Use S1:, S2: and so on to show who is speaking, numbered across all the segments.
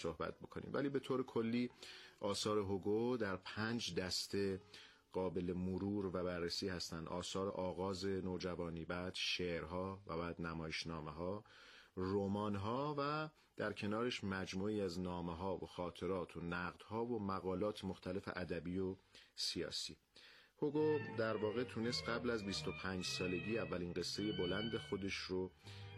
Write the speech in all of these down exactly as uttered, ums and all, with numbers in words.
S1: صحبت بکنیم. ولی به طور کلی آثار هوگو در پنج دسته قابل مرور و بررسی هستند: آثار آغاز نوجوانی، بعد شعرها و بعد نمایشنامه‌ها، رمان‌ها و در کنارش مجموعی از نامه‌ها و خاطرات و نقدها و مقالات مختلف ادبی و سیاسی. هوگو در واقع تونست قبل از بیست و پنج سالگی اولین قصه بلند خودش رو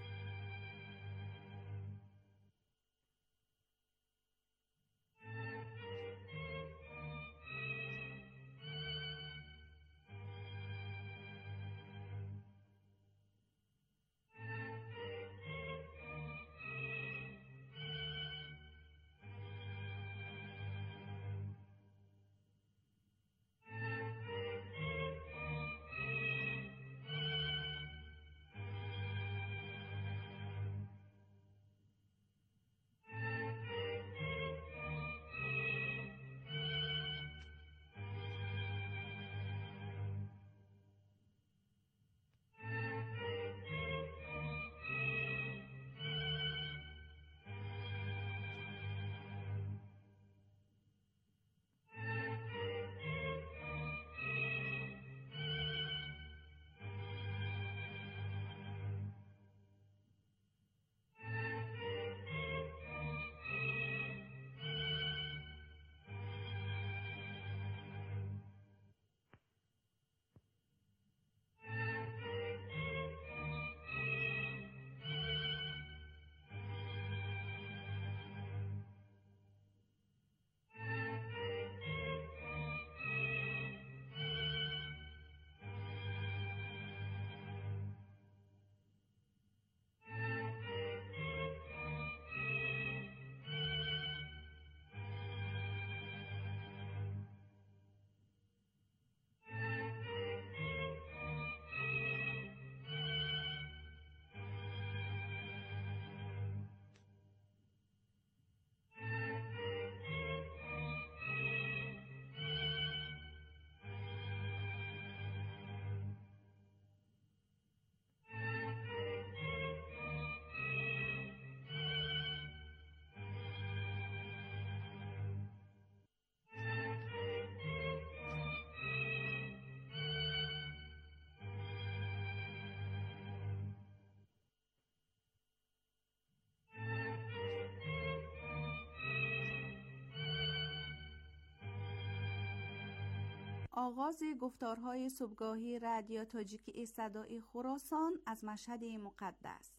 S2: آغاز گفتارهای صبحگاهی رادیو تاجیکی صدای خراسان از مشهد مقدس.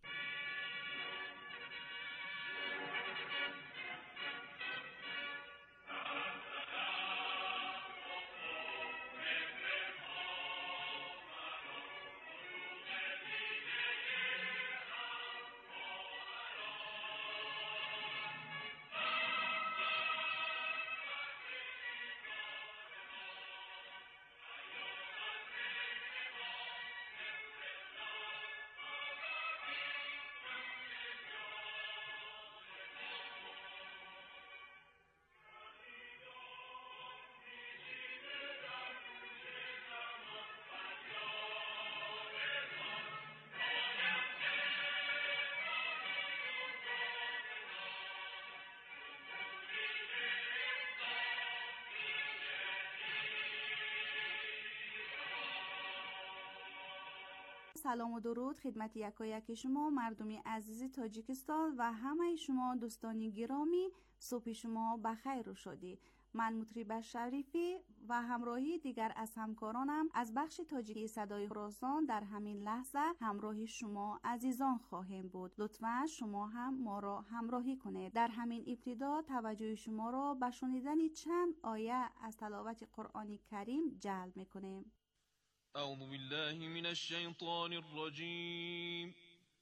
S2: سلام و درود خدمت یکایک شما مردمی عزیز تاجیکستان و همه شما دوستانی گرامی. صبح شما بخیر و شادی. من مطرب شریفی و همراهی دیگر از همکارانم از بخش تاجیکی صدای خراسان در همین لحظه همراه شما عزیزان خواهیم بود. لطفاً شما هم ما را همراهی کنید. در همین ابتدا توجه شما را به شنیدن چند آیه از تلاوت قرآن کریم جلب می‌کنیم.
S3: اعوذ بالله من الشیطان الرجیم.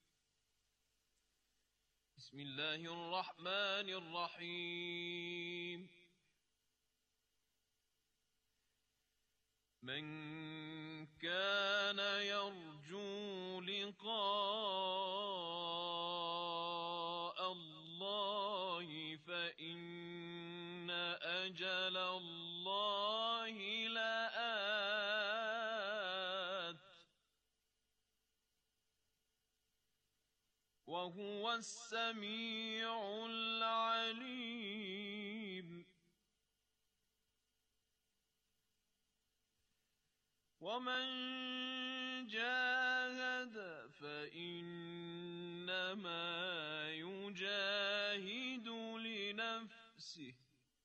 S3: بسم الله الرحمن الرحیم. من كان يرجو لقاء الله فإن أجل الله لآت وهو السميع العليم. ومن جاهد فإنما يجاهد لنفسه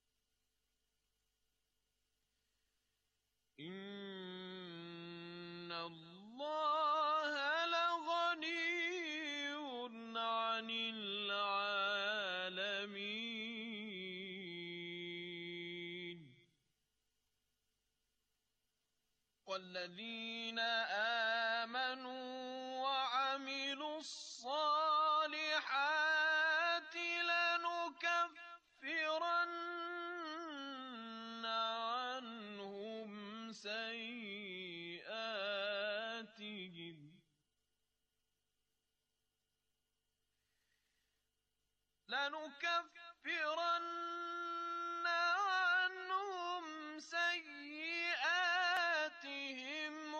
S3: إن الله لغني عن العالمين والذين آمنوا وعملوا الصالحات لنكفرن عنهم سيئاتهم لنكفرن عنهم سيئاتهم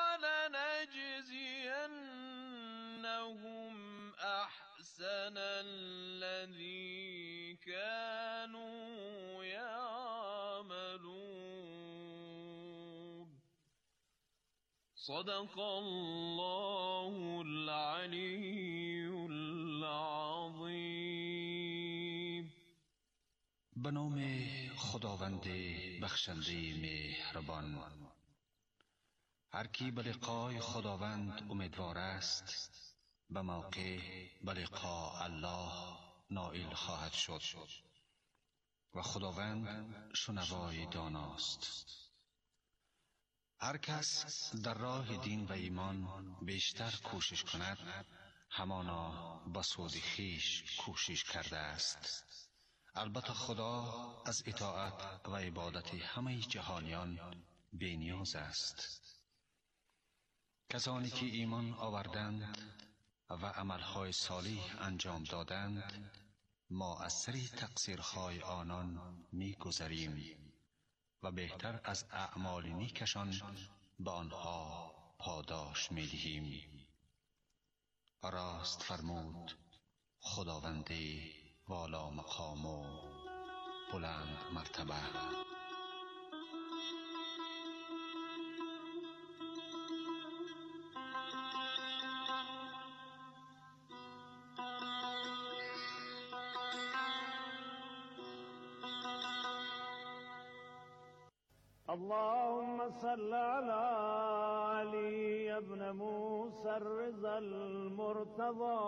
S3: ولنجزينهم أحسن الذي كانوا يعملون صدق الله العلي العظیم.
S4: به نام خداوند بخشنده مهربان. هر کی به لقای خداوند امیدوار است به موقع به لقاء الله نائل خواهد شد و خداوند شنوای داناست. هر کس در راه دین و ایمان بیشتر کوشش کند همانا به سود خویش کوشش کرده است. البته خدا از اطاعت و عبادت همه جهانیان بی‌نیاز است. کسانی که ایمان آوردند و عملهای صالح انجام دادند ما از سری تقصیرهای آنان می‌گذریم و بهتر از اعمال نیکشان به آنها پاداش می‌دهیم. راست فرمود خداوند والا مقام و بلند مرتبه.
S5: اللهم صل على علي ابن موسى الرضا المرتضى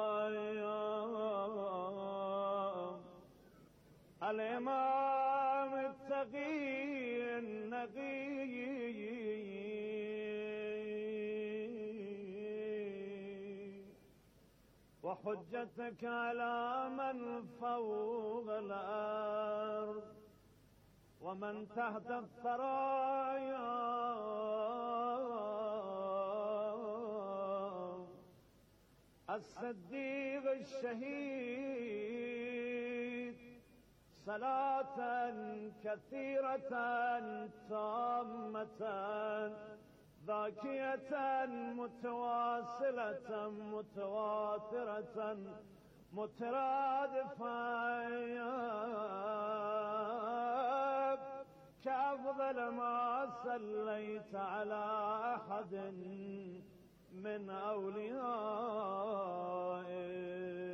S5: الإمام التقي النقي وحجتك على من فوق الأرض ومن تحت الثرايا الصديق الشهيد صلاة كثيرة تامة ذاكية متواصلة متواترة مترادفة كأفضل ما صليت على أحد من أوليائك.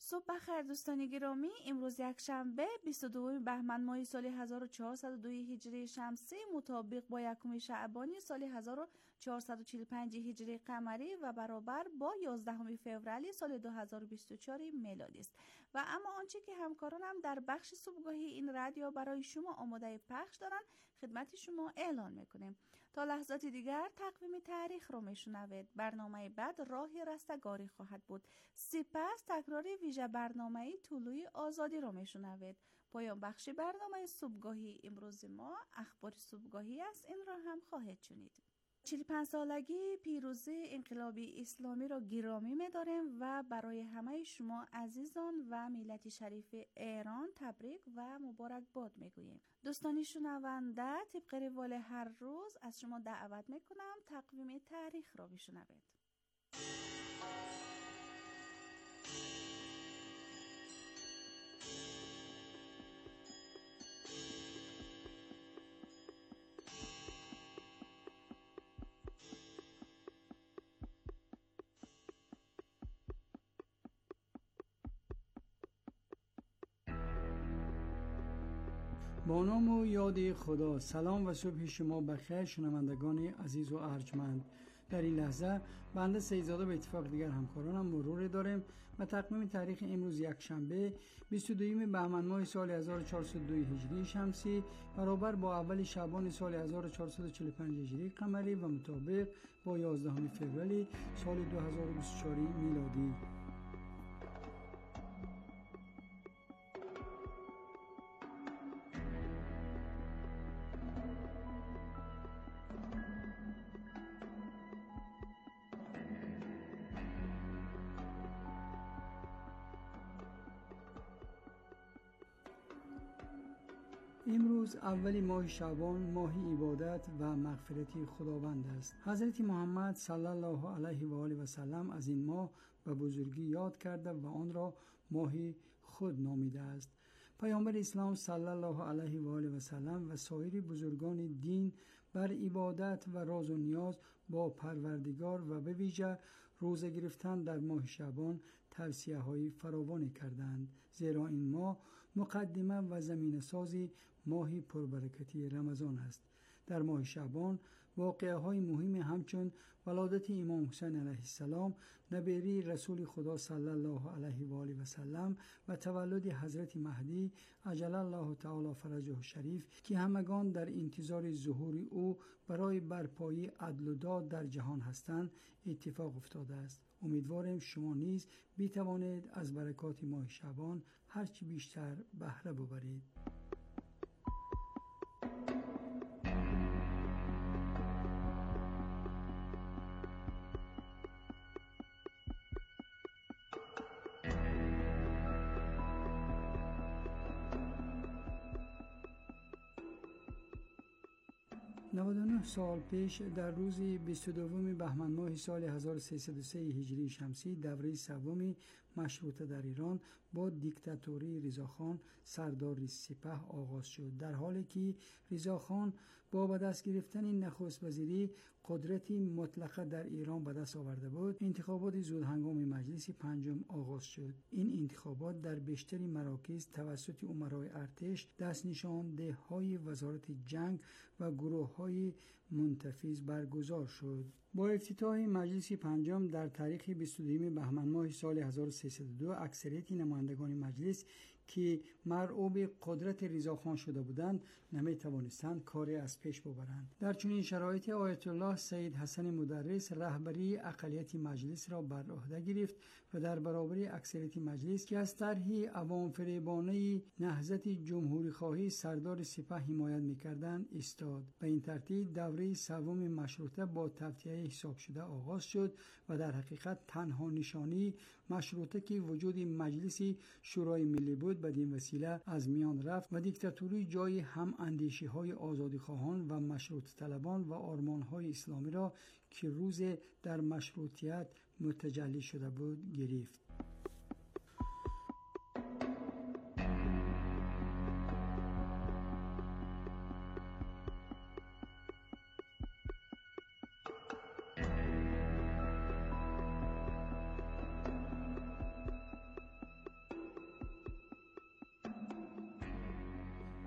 S2: صبح بخیر دوستان گرامی. امروز یک شنبه بیست و دوم بهمن ماه سال هزار و چهارصد و دو هجری شمسی مطابق با یکم شعبانی سال هزار و چهارصد و چهل و پنج هجری قمری و برابر با یازدهم فوریه سال دو هزار و بیست و چهار میلادی است. و اما آنچه که همکارانم در بخش صبحگاهی این رادیو برای شما آماده پخش دارند خدمت شما اعلان میکنیم. تا لحظات دیگر تقویم تاریخ رو میشنوید. برنامه بعد راهی رستگاری خواهد بود. سپس تکرار ویژه برنامه طلوع آزادی رو میشنوید. پایان بخش برنامه صبحگاهی امروز ما اخبار صبحگاهی است. این را هم خواهید شنید. چهل و پنج سالگی پیروزی انقلابی اسلامی را گرامی می‌داریم و برای همه شما عزیزان و ملت شریف ایران تبریک و مبارکباد میگوییم. دوستان شنونده، طبق روال هر روز از شما دعوت میکنم تقویم تاریخ را بشنوید.
S6: با نام و یاد خدا. سلام و صبح شما بخیر شنوندگان عزیز و ارجمند. در این لحظه بنده سیدزاده به اتفاق دیگر همکارانم مرور داریم و تقویم تاریخ امروز یک شنبه بیست و دوم بهمن ماه سال هزار و چهارصد و دو هجری شمسی برابر با اول شعبان سال هزار و چهارصد و چهل و پنج هجری قمری و مطابق با یازدهم فوریه سال دو هزار و بیست و چهار میلادی. امروز اولی ماه شعبان، ماه عبادت و مغفرت خداوند است. حضرت محمد صلی الله علیه و آله و سلم از این ماه به بزرگی یاد کرده و آن را ماه خود نامیده است. پیامبر اسلام صلی الله علیه و آله و سلم و سایر بزرگان دین بر عبادت و راز و نیاز با پروردگار و به ویژه روزه گرفتن در ماه شعبان توصیه های فراوانی کردند، زیرا این ماه مقدمه و زمین سازی ماه پربرکتی رمضان است. در ماه شعبان واقعه های مهم همچون ولادت امام حسین علیه السلام نبیری رسول خدا صلی الله علیه و آله و سلم و تولد حضرت مهدی عجل الله تعالی فرجه شریف که همگان در انتظار ظهور او برای برپایی عدل و داد در جهان هستند اتفاق افتاده است. امیدواریم شما نیز بتوانید از برکات ماه شعبان هرچی بیشتر بهره ببرید. نود و نه سال پیش در روز بیست و دوم بهمن ماه سال هزار و سیصد و سه هجری شمسی دوره سوم مشروطه در ایران با دیکتاتوری رضاخان سردار سپاه آغاز شد. در حالی که رضاخان با به دست گرفتن نخست وزیری قدرتی مطلقه در ایران به دست آورده بود، انتخابات زودهنگام مجلس پنجم آغاز شد. این انتخابات در بیشتر مراکز توسط امرای ارتش، دست نشانده های وزارت جنگ و گروه های منتفض برگزار شد. با افتتاح مجلس پنجم در تاریخ بیست و دوم بهمن ماه سال هزار و سیصد و دو اکثریت نمایندگان مجلس که مرعوب قدرت رضاخان شده بودند نمی توانستند کاری از پیش ببرند. در چنین شرایطی آیت الله سید حسن مدرس رهبری اقلیت مجلس را بر عهده گرفت و در برابر اکثریت مجلس که از طرح عوام فریبانه نهضت جمهوری خواهی سردار سپاه حمایت می‌کردند ایستاد. به این ترتیب دوره سوم مشروطه با توطئه حساب شده آغاز شد و در حقیقت تنها نشانی مشروطه که وجود مجلس شورای ملی بود بدین وسیله از میان رفت و دیکتاتوری جای هم اندیشی های آزادی خواهان و مشروط طلبان و آرمان های اسلامی را که روز در مشروطیت متجلی شده بود گرفت.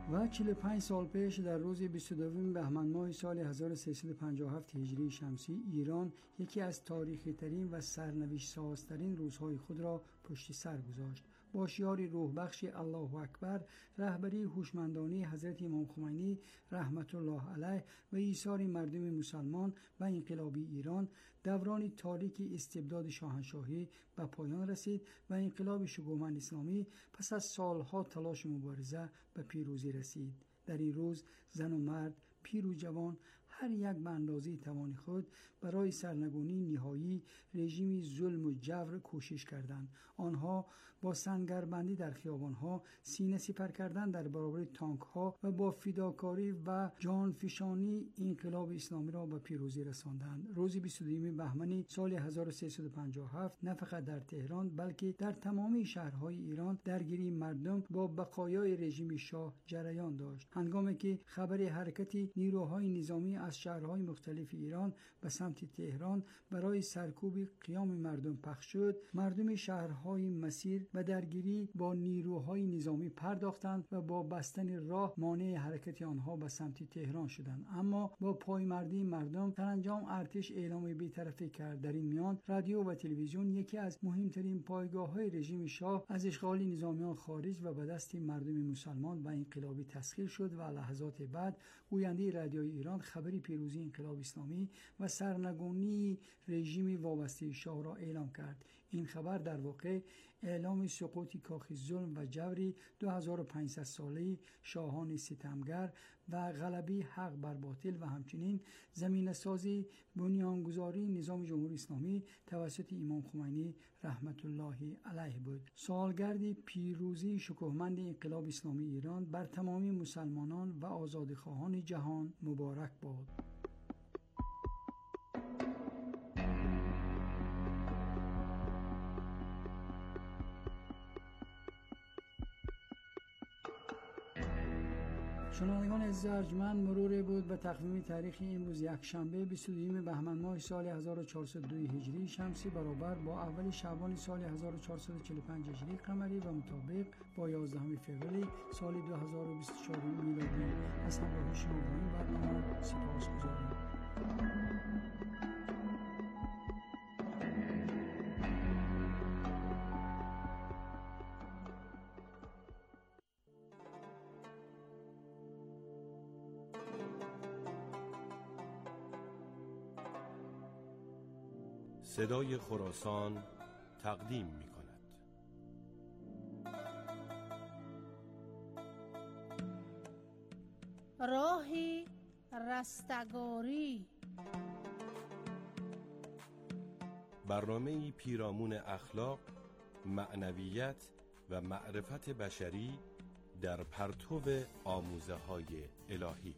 S6: و چهل و پنج سال پیش در روز بیست و دو بهمن ماه سال هزار و سیصد و پنجاه و هفت هجری شمسی ایران یکی از تاریخی ترین و سرنوشت سازترین روزهای خود را پشت سر گذاشت. با شعار روح بخش الله اکبر، رهبری هوشمندانه حضرت امام خمینی رحمت الله علیه و ایثار مردم مسلمان و انقلابی ایران، دوران تاریک استبداد شاهنشاهی به پایان رسید و انقلاب شکوهمند اسلامی پس از سالها تلاش مبارزه به پیروزی رسید. در این روز زن و مرد، پیر و جوان، هر یک به اندازه توان خود برای سرنگونی نهایی رژیم ظلم و جبر کوشش کردند. آنها با سنگربندی در خیابانها، سینه سپر کردن در برابر تانکها و با فداکاری و جانفشانی انقلاب اسلامی را به پیروزی رساندند. روز بیست و دو بهمن سال هزار و سیصد و پنجاه و هفت نه فقط در تهران بلکه در تمامی شهرهای ایران درگیری مردم با بقایای رژیم شاه جریان داشت. هنگامی که خبر حرکت نیروهای نظامی از شهرهای مختلف ایران به سمت تهران برای سرکوب قیام مردم پخش شد، مردم شهرهای مسیر و درگیری با نیروهای نظامی پرداختند و با بستن راه مانع حرکت آنها به سمت تهران شدند. اما با پایمردی مردم سرانجام ارتش اعلام بی‌طرفی کرد. در این میان رادیو و تلویزیون، یکی از مهمترین پایگاه‌های رژیم شاه، از اشغال نظامیان خارج و به دست مردم مسلمان و انقلابی تسخیر شد و لحظات بعد گوینده رادیوی ایران خبری پیروزی انقلاب اسلامی و سرنگونی رژیم وابسته شاه را اعلام کرد. این خبر در واقع اعلام سقوط کاخ ظلم و جبری دو هزار و پانصد ساله شاهان ستمگر و غلبه حق بر باطل و همچنین زمینه سازی بنیانگذاری نظام جمهوری اسلامی توسط امام خمینی رحمت الله علیه بود. سالگرد پیروزی شکوهمند انقلاب اسلامی ایران بر تمامی مسلمانان و آزادخواهان جهان مبارک باد. شنوندگان عزیز ارجمند، مرور بود به تقویم تاریخی امروز یکشنبه بیست و دو بهمن ماه سال هزار و چهارصد و دو هجری شمسی برابر با اول شعبان سال هزار و چهارصد و چهل و پنج هجری قمری و مطابق با یازدهم فوریه سال دو هزار و بیست و چهار میلادی. از همراهی شما با این برنامه سپاسگزارم.
S7: صدای خراسان تقدیم می کند.
S8: راه رستگاری،
S7: برنامه‌ای پیرامون اخلاق، معنویت و معرفت بشری در پرتو آموزه‌های الهی.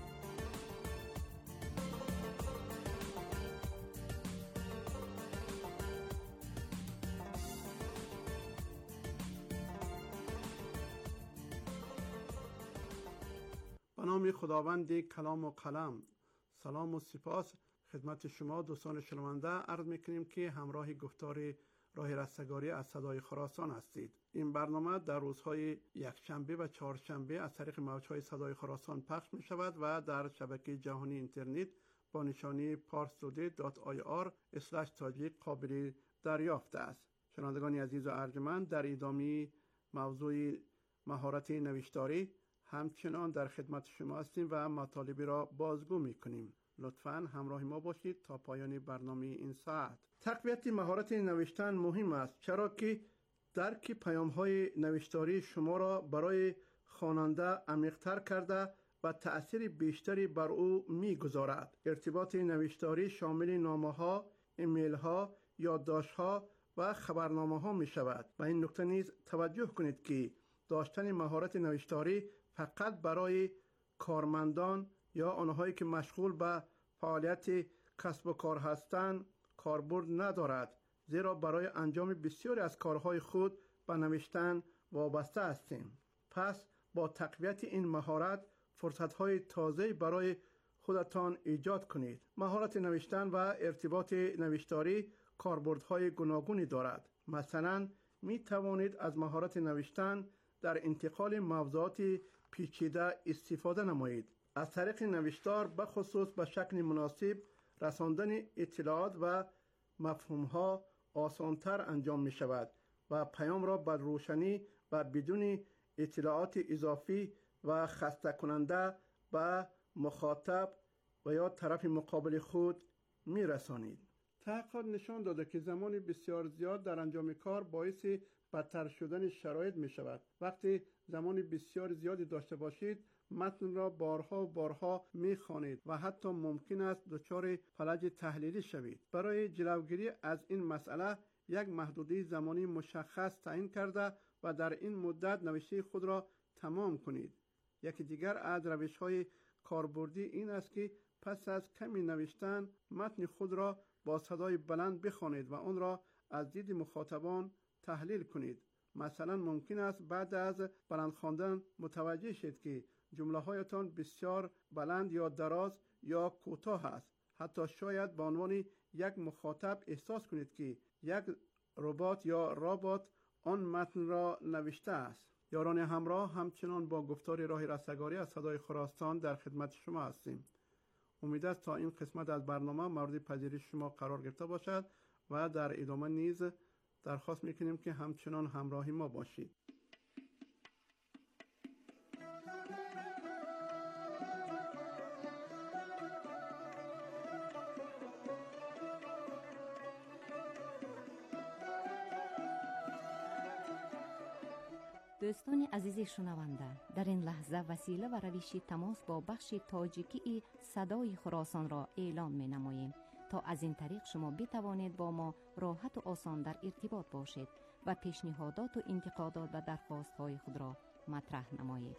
S9: به نام خداوند کلام و قلم، سلام و سپاس خدمت شما دوستان شنونده عرض میکنیم که همراه گفتار راه رستگاری از صدای خراسان هستید. این برنامه در روزهای یکشنبه و چهارشنبه از طریق موجهای صدای خراسان پخش می شود و در شبکه جهانی اینترنت با نشانی پارستوده دات آی آر اسلش تاجیک قابل دریافت است. شنوندگان عزیز و ارجمند، در ادامه موضوع مهارت نوشتاری همچنان در خدمت شما هستیم و مطالبی را بازگو میکنیم. لطفاً همراه ما باشید تا پایان برنامه این ساعت. تقویت مهارت نوشتن مهم است، چرا که درک پیام‌های نوشتاری شما را برای خواننده عمیق‌تر کرده و تأثیر بیشتری بر او می‌گذارد. ارتباط نوشتاری شامل نامه‌ها، ایمیل‌ها، یادداشت‌ها و خبرنامه‌ها می‌شود. و این نکته نیز توجه کنید که داشتن مهارت نوشتاری فقط برای کارمندان یا آنهایی که مشغول به فعالیت کسب و کار هستند کاربرد ندارد، زیرا برای انجام بسیاری از کارهای خود به نوشتن وابسته هستیم. پس با تقویت این مهارت فرصت‌های تازه برای خودتان ایجاد کنید. مهارت نوشتن و ارتباط نوشتاری کاربردهای گوناگونی دارد. مثلا می توانید از مهارت نوشتن در انتقال موضوعات پیچیده استفاده نمایید. از طریق نوشتار به خصوص به شکل مناسب رساندن اطلاعات و مفهومها آسانتر انجام می شود و پیام را به روشنی و بدون اطلاعات اضافی و خسته کننده به مخاطب و یا طرف مقابل خود می رسانید. تحقیقات نشان داده که زمان بسیار زیاد در انجام کار باعث بدتر شدن شرایط می شود. وقتی زمان بسیار زیادی داشته باشید متن را بارها و بارها می خوانید و حتی ممکن است دچار فلج تحلیلی شوید. برای جلوگیری از این مسئله یک محدوده زمانی مشخص تعیین کرده و در این مدت نوشته خود را تمام کنید. یکی دیگر از روش‌های کاربردی این است که پس از کمی نوشتن متن خود را با صدای بلند بخوانید و آن را از دید مخاطبان تحلیل کنید. مثلا ممکن است بعد از بلند خواندن متوجه شید که جمله هایتان بسیار بلند یا دراز یا کوتاه است. حتی شاید به عنوان یک مخاطب احساس کنید که یک ربات یا رابات آن متن را نوشته است. یاران همراه، همچنان با گفتار راه رستگاری از صدای خراسان در خدمت شما هستیم. امید است تا این قسمت از برنامه مورد پذیرش شما قرار گرفته باشد و در ادامه نیز درخواست میکنیم که همچنان همراهی ما باشید.
S8: دوستان عزیز شنونده، در این لحظه وسیله و روش تماس با بخش تاجیکی صدای خراسان را اعلام می نماییم تا از این طریق شما بتوانید با ما راحت و آسان در ارتباط باشید و پیشنهادات و انتقادات و درخواست های خود را مطرح نمایید.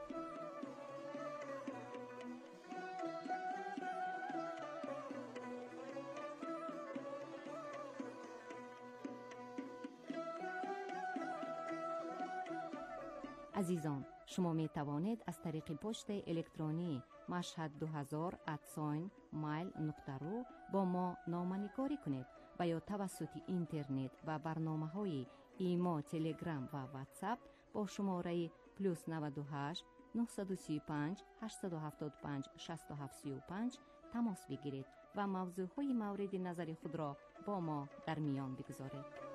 S8: عزیزان، شما می توانید از طریق پست الکترونی مشهد دو هزار ات مایل نقطه رو با ما نامه‌نگاری کنید و یا توسط اینترنت و برنامه های ایما، تلگرام و واتساپ با شماره پلوس نود و هشت نه سه پنج هشت هفت پنج شش هفت سه پنج تماس بگیرید و موضوع های مورد نظر خود را با ما در میان بگذارید.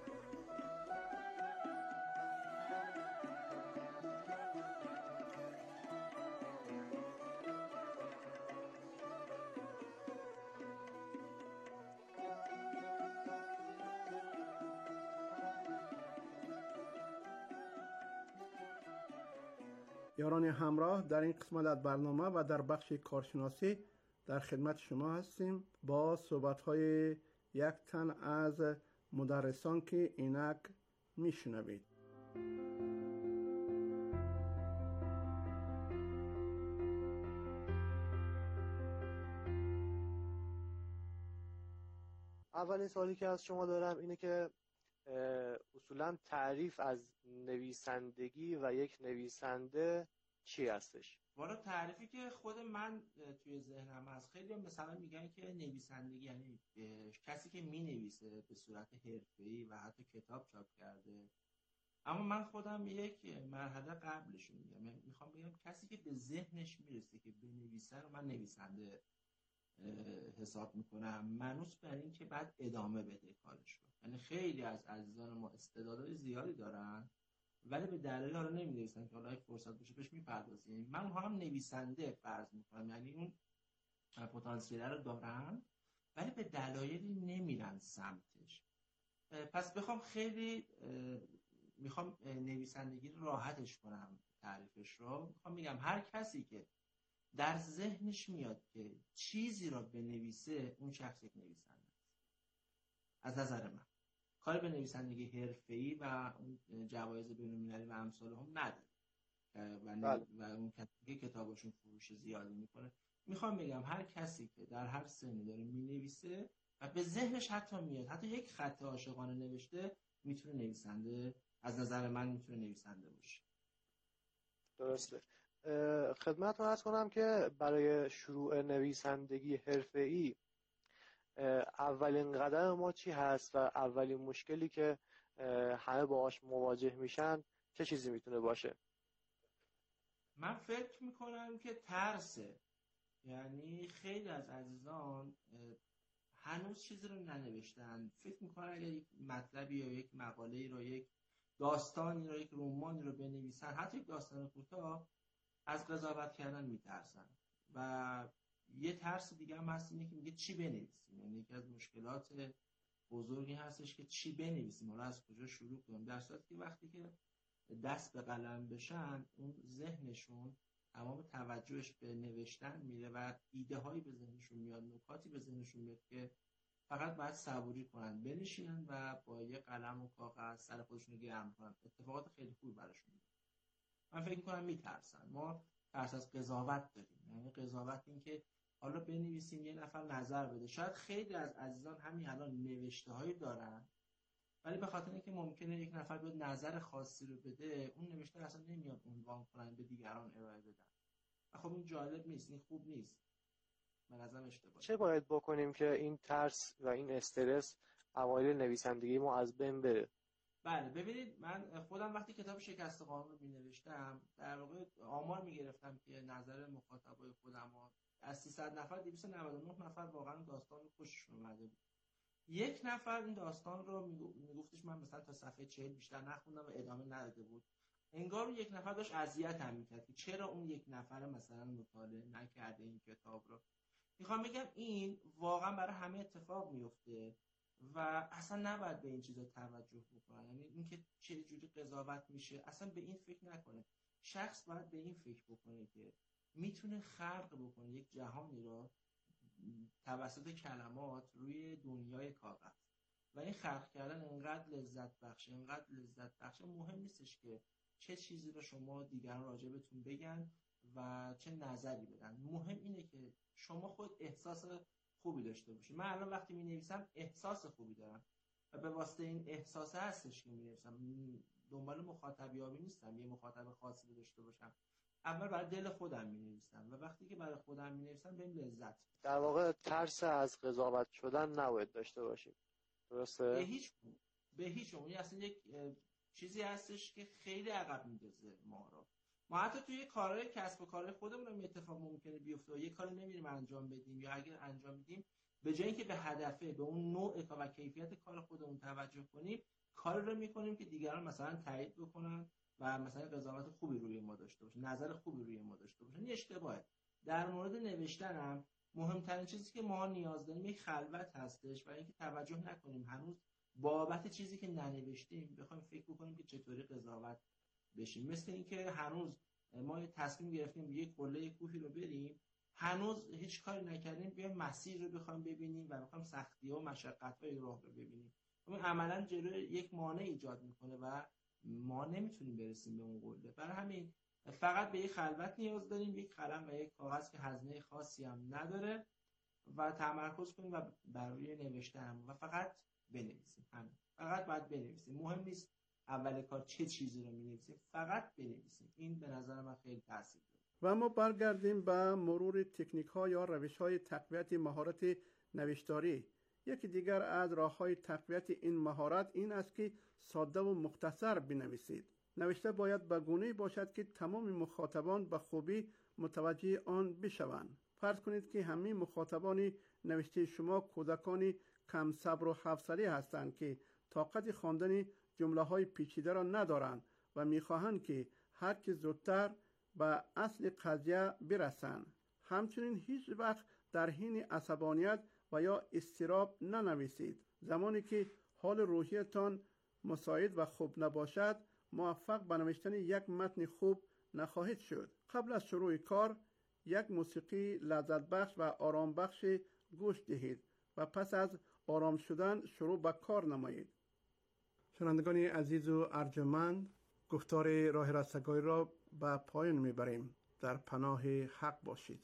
S9: یاران همراه، در این قسمت از برنامه و در بخش کارشناسی در خدمت شما هستیم با صحبت‌های یک تن از مدرسان که اینک میشنوید.
S10: اولین سوالی که از شما دارم اینه که اصولا تعریف از نویسندگی و یک نویسنده چی هستش؟
S11: والا تعریفی که خود من توی ذهنم هست، خیلی مثلا میگن که نویسندگی یعنی کسی که مینویسه به صورت حرفه‌ای و حتی کتاب چاپ کرده، اما من خودم یک مرحله قبلش میگم، یعنی میخوام بگم کسی که به ذهنش میرسه که بنویسه رو من نویسنده حساب میکنم، منوس بر این که بعد ادامه بده کارش رو. یعنی خیلی از عزیزان ما استعدادهای زیادی دارن ولی به دلایل حالا نمی‌نویسن که حالا اگه فرصت بشه بهش میپردازیم. من اونها هم نویسنده فرض میکنم، یعنی اون پتانسیل رو دارن ولی به دلایلی نمیرن سمتش. پس بخوام خیلی میخوام نویسندگی رو راحتش کنم تعریفش رو، میخوام بگم هر کسی که در ذهنش میاد که چیزی را بنویسه اون شخص یک نویسنده است. از نظر من کاری به نویسندگی حرفه‌ای و اون جوایز بین‌المللی و امثال هم نداره و, و اون کسی که کتاباشون فروش زیادی میکنه. میخوام بگم هر کسی که در هر سنی داره مینویسه و به ذهنش حتی میاد حتی یک خط عاشقانه نوشته، میتونه نویسنده، از نظر من میتونه نویسنده باشه.
S10: درسته. خدمت رو عرض کنم که برای شروع نویسندگی حرفه‌ای اولین قدم ما چی هست و اولین مشکلی که همه باهاش مواجه میشن چه چیزی میتونه باشه؟
S11: ببین، من فکر میکنم که ترسه. یعنی خیلی از عزیزان هنوز چیزی رو ننوشتن، فکر میکنن اگر یک مطلبی یا یک مقاله رو، یک داستانی رو، یک رمانی رو بنویسن، حتی یک داستان کوتاه، از قضاوت کردن میترسن. و یه ترس دیگه هم هست، اینه که میگه چی بنویسیم. یعنی یکی از مشکلات بزرگی هستش که چی بنویسیم، حالا از کجا شروع کنیم. در صورتی که وقتی که دست به قلم بشن، اون ذهنشون تمام توجهش به نوشتن میره و ایده هایی به ذهنشون میاد، نکاتی به ذهنشون میاد که فقط باید صبوری کنن، بنشینن و با یه قلم و کاغذ سر خودشون رو گرم کنن. اتفاقات خیلی خوبی براشون میاد. من فکر میکنم میترسن. ما ترس از قضاوت داریم. یعنی قضاوت این که حالا بنویسیم یه نفر نظر بده. شاید خیلی از عزیزان همین الان نوشته هایی دارن، ولی به خاطر اینکه ممکنه یک نفر بیاد نظر خاصی رو بده، اون نوشته اصلا نمیاد عنوان کنن به دیگران ارائه بدن. خب این جالب نیست، این خوب نیست. من ازم اشتباه.
S10: چه باید بکنیم که این ترس و این استرس اوایل نویسندگی ما از بین بره؟
S11: بله ببینید، من خودم وقتی کتاب شکست قانون رو می‌نوشتم، در واقع آمار می‌گرفتم که نظر مخاطبای خودم ها از سیصد نفر دویست و نود و نه نفر واقعا داستان رو خوششون اومده بود. یک نفر این داستان رو میگفتش من مثلا تا صفحه چهل بیشتر نخوندم و ادامه نداده بود. انگار یک نفر داشت اذیت هم میکرد که چرا اون یک نفر مثلا مطالعه نکرده این کتاب رو. میخوام بگم این واقعا برای همه اتفاق میفته و اصلا نباید به این چیزا توجه بکنن. یعنی اینکه چه جوری قضاوت میشه اصلا به این فکر نکنه. شخص باید به این فکر بکنه که میتونه خلق بکنه یک جهانی رو توسط کلمات روی دنیای کاغذ. و این خلق کردن انقدر لذت بخشه، انقدر لذت بخشه، مهم نیستش که چه چیزی رو شما دیگران راجع بهتون بگن و چه نظری بدن. مهم اینه که شما خود احساس خوبی داشته باشید. من الان وقتی می نویسم احساس خوبی دارم و به واسطه این احساس هستش که می نویسم. دنبال مخاطبیابی نیستم، یه مخاطب خاصی رو داشته باشم. اول برای دل خودم می نویسم و وقتی که برای خودم می نویسم بهم لذت.
S10: در واقع ترس از قضاوت شدن نباید داشته باشیم. درسته؟
S11: به هیچ به هیچ اون اصلا یک چیزی هستش که خیلی عقب میندازه ما رو. ما حتی توی کارهای کسب و کار خودمون هم اتفاق ممکنه بیفته و یه کاری نمیریم انجام بدیم، یا اگر انجام میدیم به جای اینکه به هدفه، به اون نوع و کیفیت کار خودمون توجه کنیم، کاری رو میکنیم که دیگران مثلا تایید بکنن و مثلا قضاوت خوبی روی ما داشته باشن، نظر خوبی روی ما داشته باشن. این اشتباهه. در مورد نوشتن هم مهمترین چیزی که ما نیاز داریم یک خلوت هستش و اینکه توجه نکنیم هنوز بابت چیزی که ننوشتیم بخوایم فکر بکنیم که چطوری قضاوت بشیم. مثل اینکه هنوز ما یه تصمیم گرفتیم یک قله کوهی رو بریم، هنوز هیچ کاری نکردیم، بیایم مسیر رو بخوایم ببینیم و بخوایم سختی‌ها و مشقت‌های راه رو ببینیم. اون عملاً جلوی یک مانع ایجاد میکنه و ما نمیتونیم برسیم به اون قله. برای همین فقط به یک خلوت نیاز داریم، یک قلم و یک کاغذ که هزینه خاصی هم نداره و تمرکز کنیم و بر روی نوشتن و فقط بنویسیم. همین، فقط باید بنویسیم. مهم نیست اول کار چه چیزی رو می‌نویسیم، فقط بنویسیم. این به نظر من خیلی تاثیر داره.
S9: و ما برگردیم به مرور تکنیک‌ها یا روش‌های تقویت مهارت نوشتاری. یکی دیگر از راه‌های تقویت این مهارت این است که ساده و مختصر بنویسید. نوشته باید به گونه‌ای باشد که تمام مخاطبان به خوبی متوجه آن بشوند. فرض کنید که همه مخاطبان نوشته شما کودکان کم صبر و حوصله هستند که طاقت خواندن جمله‌های پیچیده را ندارند و می‌خواهند که هر چه زودتر به اصل قضیه برسند. همچنین هیچ وقت در حین عصبانیت و یا اضطراب ننویسید. زمانی که حال روحیتان مساعد و خوب نباشد، موفق به نوشتن یک متن خوب نخواهید شد. قبل از شروع کار یک موسیقی لذت بخش و آرام بخش گوش دهید و پس از آرام شدن شروع به کار نمایید. شنوندگان عزیز و ارجمند، گفتار راه رستگاری را به پایان میبریم. در پناه حق باشید.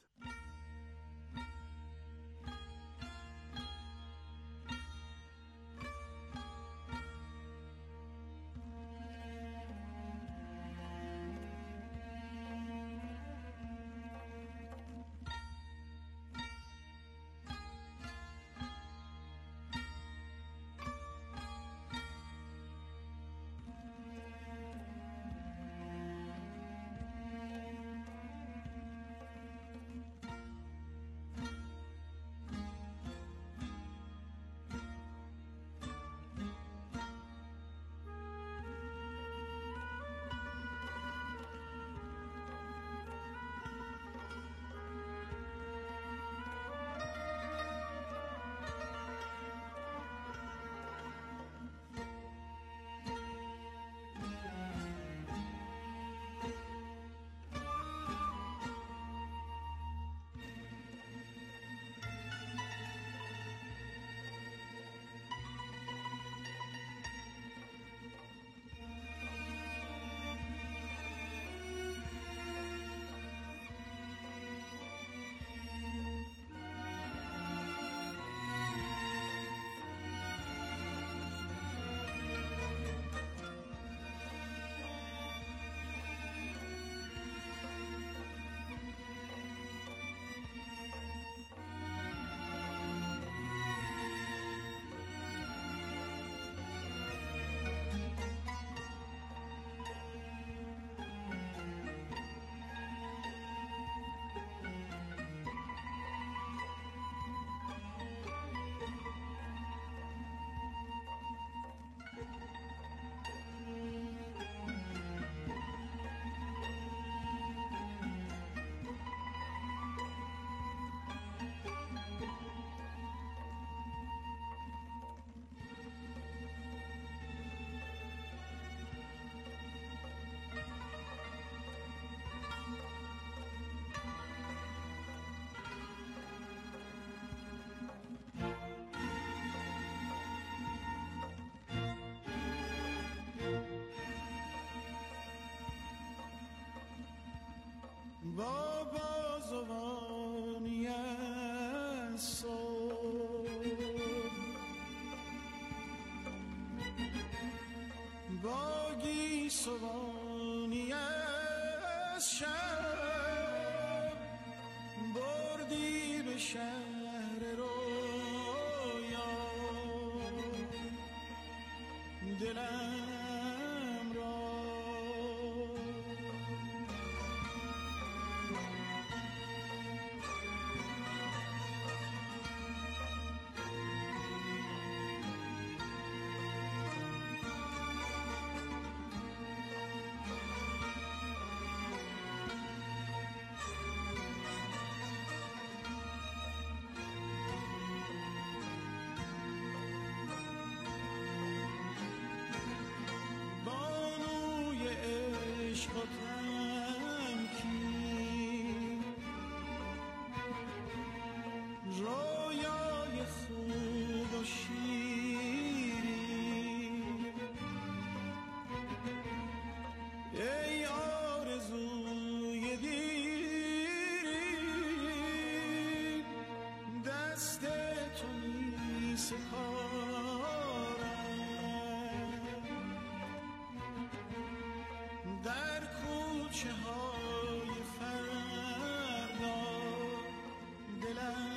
S12: باگی سوانی از شب بردی به شهر رویا دلم را. رویای خوب و شیرین ای آرزوی دیرین دست تو می سپارم در کوچه های فردا دلم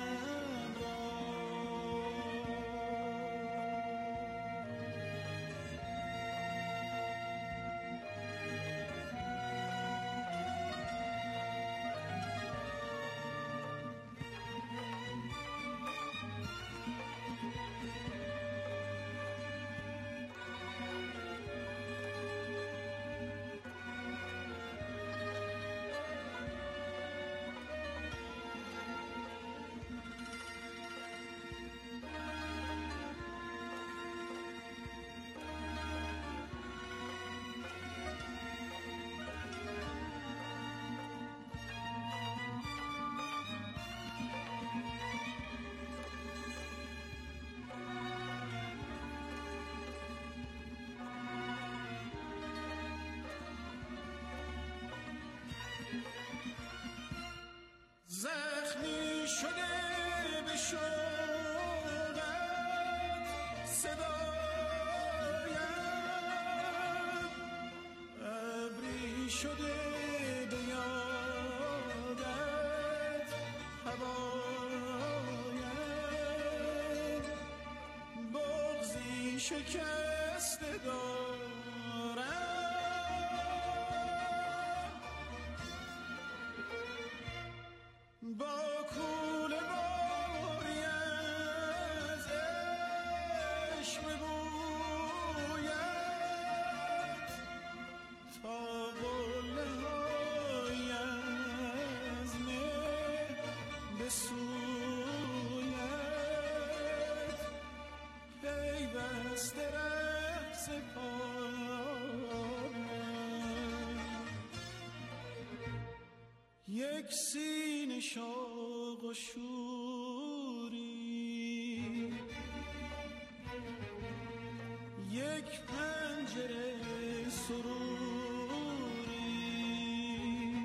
S12: زخمی شده به شوقت صدایم ابری شده به یادت هوایم بغضی شکسته دارم با کوله باری از عشق بگوید تا قله های از مه بسوید پیوسته رقص پارم یک سینه شوق و شوری یک پنجره سروری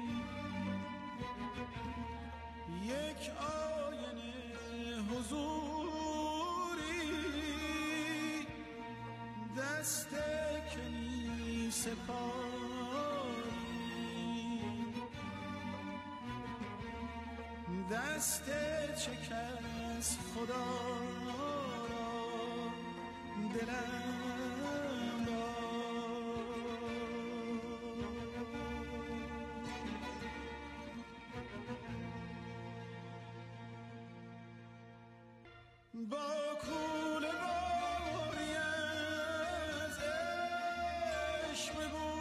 S12: یک آینه حضوری دست کنیسه دست چه کس خدا را دلم را با کوله باری از عشق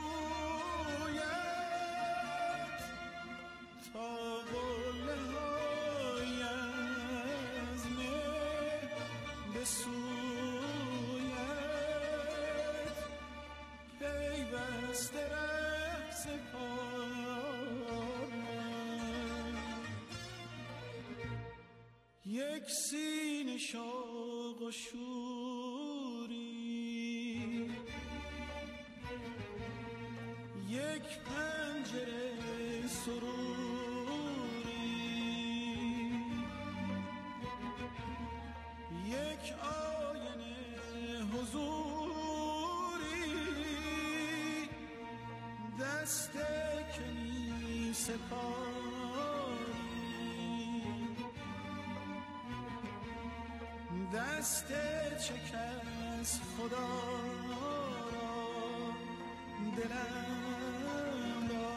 S12: بگوید تا قله های از مه بسوید پیوسته رقص پارم یک سینه شوق و شوری یک پنجره سروری یک آینه حضوری سپاری دست شکست خدا را دلم را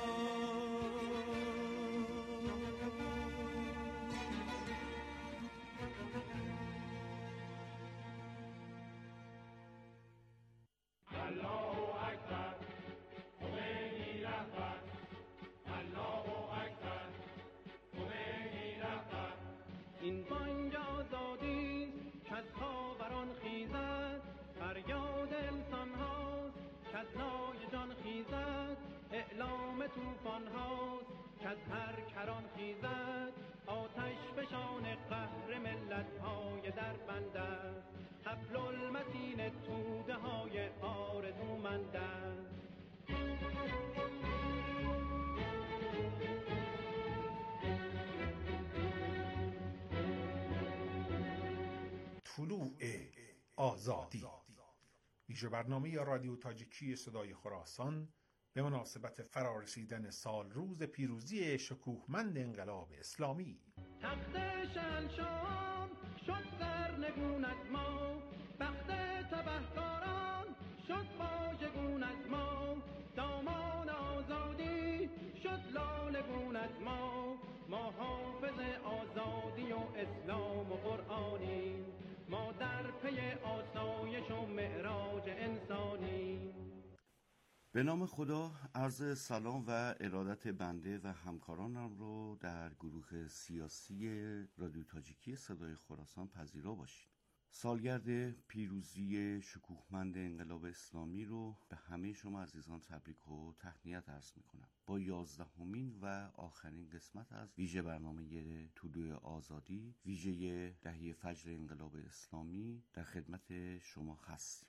S13: این بانگ آزادی که از خاوران خیزد، فریاد انسان هاست که از نای جان خیزد، اعلام طوفان هاست که از هر کران خیزد، آتش فشان قهر ملت های در بند است، حبل المتین توده های آرزومند است.
S14: طلوع آزادی، ویژه برنامه رادیو تاجیکی صدای خراسان به مناسبت فرارسیدن سال روز پیروزی شکوهمند انقلاب اسلامی.
S13: تخت شهنشاهان شد سرنگون از ما، بخت تبهکاران شد خواجگون از ما، دامان آزادی شد لالگون از ما، ما حافظ آزادی و اسلام و قرآنیم، ما در پی آسایش و معراج انسانیم.
S15: به نام خدا عرض سلام و ارادت بنده و همکارانم رو در گروه سیاسی رادیو تاجیکی صدای خراسان پذیرا باشید. سالگرد پیروزی شکوهمند انقلاب اسلامی رو به همه شما عزیزان تبریک و تهنیت عرض میکنم. با یازدهمین و آخرین قسمت از ویژه برنامه طلوع آزادی، ویژه دهه فجر انقلاب اسلامی در خدمت شما هستیم.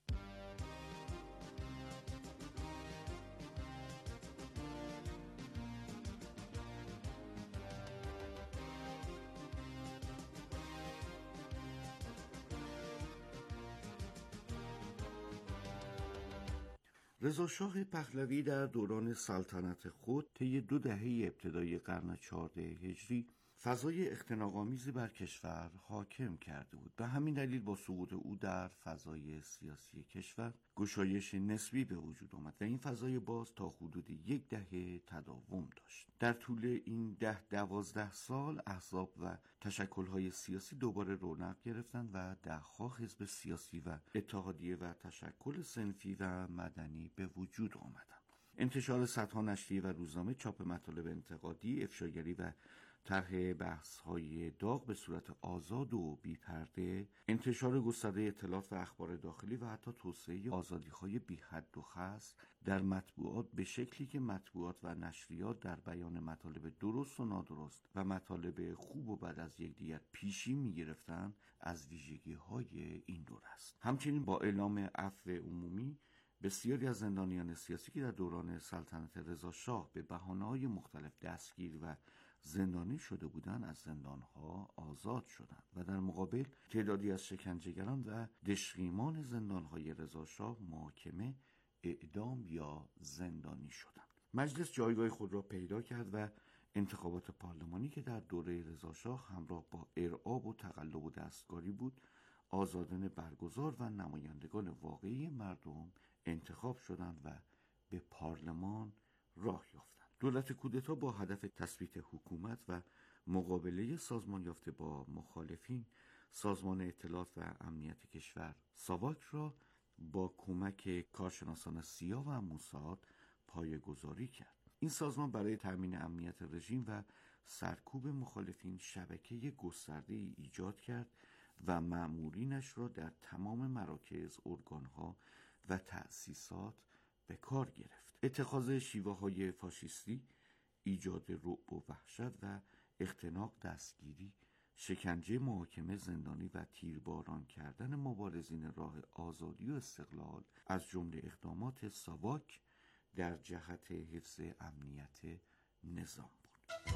S15: رضا شاه پهلوی در دوران سلطنت خود طی دو دهه ابتدای قرن چهاردهم هجری فضای اختناق‌آمیزی بر کشور حاکم کرده بود. به همین دلیل با سقوط او در فضای سیاسی کشور گشایش نسبی به وجود آمد و این فضای باز تا حدود یک دهه تداوم داشت. در طول این ده دوازده سال احزاب و تشکل‌های سیاسی دوباره رونق گرفتند و ده‌ها حزب سیاسی و اتحادیه و تشکل صنفی و مدنی به وجود آمدند. انتشار صدها نشریه و روزنامه، چاپ مطالب انتقادی، افشاگری و طرح بحث‌های داغ به صورت آزاد و بی‌پرده، انتشار گسترده اطلاعات و اخبار داخلی و حتی توسعه آزادی‌های بی‌حد و حصر در مطبوعات به شکلی که مطبوعات و نشریات در بیان مطالب درست و نادرست و مطالب خوب و بد از یکدیگر پیشی می‌گرفتند، از ویژگی‌های این دور است. همچنین با اعلام عفو عمومی بسیاری از زندانیان سیاسی که در دوران سلطنت رضا شاه به بهانه‌های مختلف دستگیر و زندانی شده بودند از زندانها آزاد شدند و در مقابل تعدادی از شکنجهگران و دشقیمان زندانهای رضا شاه محاکمه، اعدام یا زندانی شدند. مجلس جایگاه خود را پیدا کرد و انتخابات پارلمانی که در دوره رضا شاه همراه با ارعاب و تقلب و دستکاری بود، آزادانه برگزار و نمایندگان واقعی مردم انتخاب شدند و به پارلمان راه یافتند. دولت کودتا با هدف تثبیت حکومت و مقابله سازمان یافته با مخالفین، سازمان اطلاعات و امنیت کشور ساواک را با کمک کارشناسان سیا و موساد پایه‌گذاری کرد. این سازمان برای تامین امنیت رژیم و سرکوب مخالفین شبکه گسترده‌ای ایجاد کرد و مأمورینش را در تمام مراکز، ارگان‌ها و تأسیسات به کار گرفت. اتخاذ شیوه‌های فاشیستی، ایجاد رعب و وحشت و اختناق، دستگیری، شکنجه، محاکمه، زندانی و تیرباران کردن مبارزین راه آزادی و استقلال از جمله اقدامات ساواک در جهت حفظ امنیت نظام بود.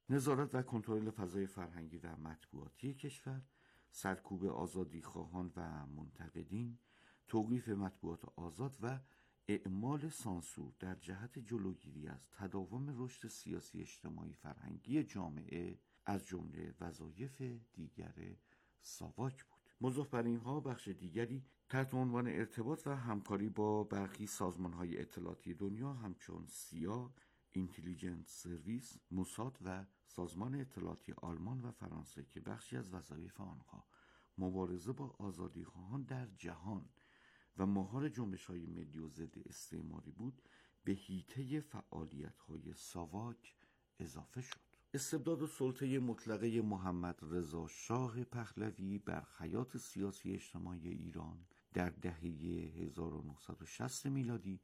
S15: نظارت و کنترل فضای فرهنگی و مطبوعاتی کشور، سرکوب آزادی خواهان و منتقدین، توقیف مطبوعات آزاد و اعمال سانسور در جهت جلوگیری از تداوم رشد سیاسی اجتماعی فرهنگی جامعه از جمله وظایف دیگر ساواک بود. مضاف بر اینها بخش دیگری تحت عنوان ارتباط و همکاری با برخی سازمان‌های اطلاعاتی دنیا همچون سیا، اینتلیجنس سرویس، موساد و سازمان اطلاعاتی آلمان و فرانسه که بخشی از وظایف آنها مبارزه با آزادیخواهان در جهان و مهار جنبش‌های ملی و ضد استعماری بود، به حیطه فعالیت‌های ساواک اضافه شد. استبداد و سلطه مطلقه محمد رضا شاه پهلوی بر حیات سیاسی اجتماعی ایران در دهه هزار و نهصد و شصت میلادی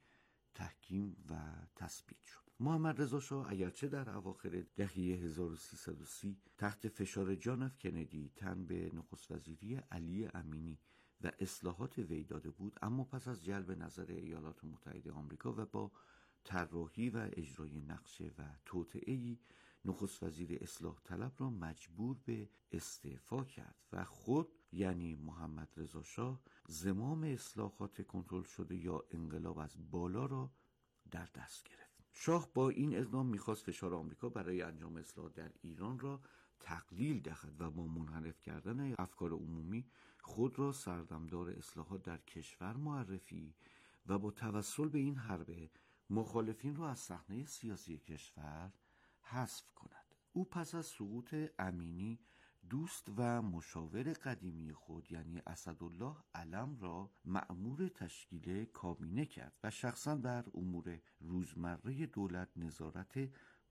S15: تحکیم و تثبیت شد. محمد رضا شاه اگرچه در اواخر دهه هزار و سیصد و سی تحت فشار جان اف کندی تن به نخست وزیری علی امینی و اصلاحات وی داده بود، اما پس از جلب نظر ایالات متحده آمریکا و با طراحی و اجرای نقشه و توطئه‌ای نخست وزیر اصلاح طلب را مجبور به استعفا کرد و خود یعنی محمد رضا شاه زمام اصلاحات کنترل شده یا انقلاب از بالا را در دست گرفت. شاه با این اقدام میخواست فشار آمریکا برای انجام اصلاحات در ایران را تقلیل دهد و با منحرف کردن افکار عمومی خود را سردمدار اصلاحات در کشور معرفی و با توسل به این حربه مخالفین را از صحنه سیاسی کشور حذف کند. او پس از سقوط امینی دوست و مشاور قدیمی خود یعنی اسدالله علم را مأمور تشکیل کابینه کرد و شخصا بر امور روزمره دولت نظارت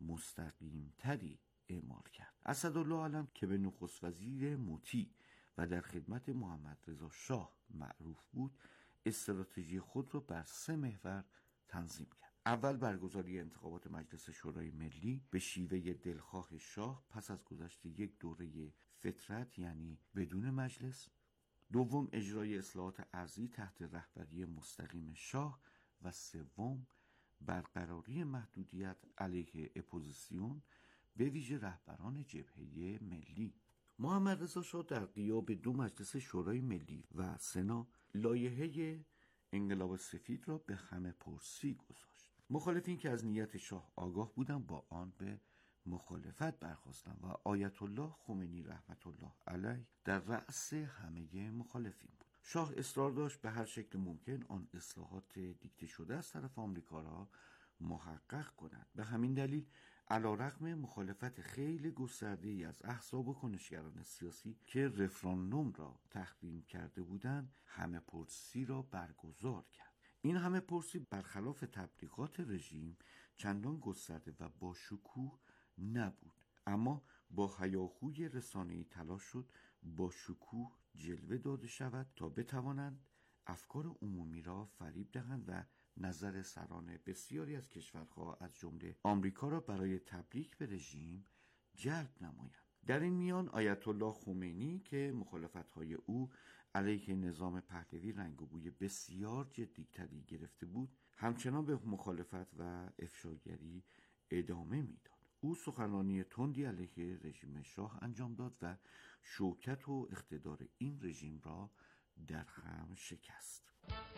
S15: مستقیم تری اعمال کرد. اسدالله علم که به نخست وزیر مطیع و در خدمت محمد رضا شاه معروف بود، استراتژی خود را بر سه محور تنظیم کرد. اول برگزاری انتخابات مجلس شورای ملی به شیوه دلخواه شاه پس از گذشت یک دوره فترت یعنی بدون مجلس. دوم اجرای اصلاحات ارضی تحت رهبری مستقیم شاه و سوم برقراری محدودیت علیه اپوزیسیون به ویژه رهبران جبهه ملی. محمد رضا شاه در غیاب دو مجلس شورای ملی و سنا لایحه انقلاب سفید را به همه پرسی گذاشت. مخالفین که از نیت شاه آگاه بودند با آن به مخالفت برخاستند و آیت الله خمینی رحمت الله علیه در رأس همه مخالفین بود. شاه اصرار داشت به هر شکل ممکن آن اصلاحات دیکته شده از طرف آمریکا را محقق کند. به همین دلیل علیرغم مخالفت خیلی گسترده‌ای از احزاب و کنشگران سیاسی که رفراندوم را تحریم کرده بودند، همه پرسی را برگزار کرد. این همه پرسی برخلاف تبلیغات رژیم چندان گسترده و با شکوه نبود، اما با هیاهوی رسانه‌ای تلاش شد با شکوه جلوه داده شود تا بتوانند افکار عمومی را فریب دهند و نظر سران بسیاری از کشورها از جمله آمریکا را برای تبریک به رژیم جلب نمایند. در این میان آیت الله خمینی که مخالفت‌های او علیه نظام پهلوی رنگ و بوی بسیار جدی‌تری گرفته بود، همچنان به مخالفت و افشاگری ادامه میداد. او سخنرانی تندی علیه رژیم شاه انجام داد و شوکت و اقتدار این رژیم را در هم شکست.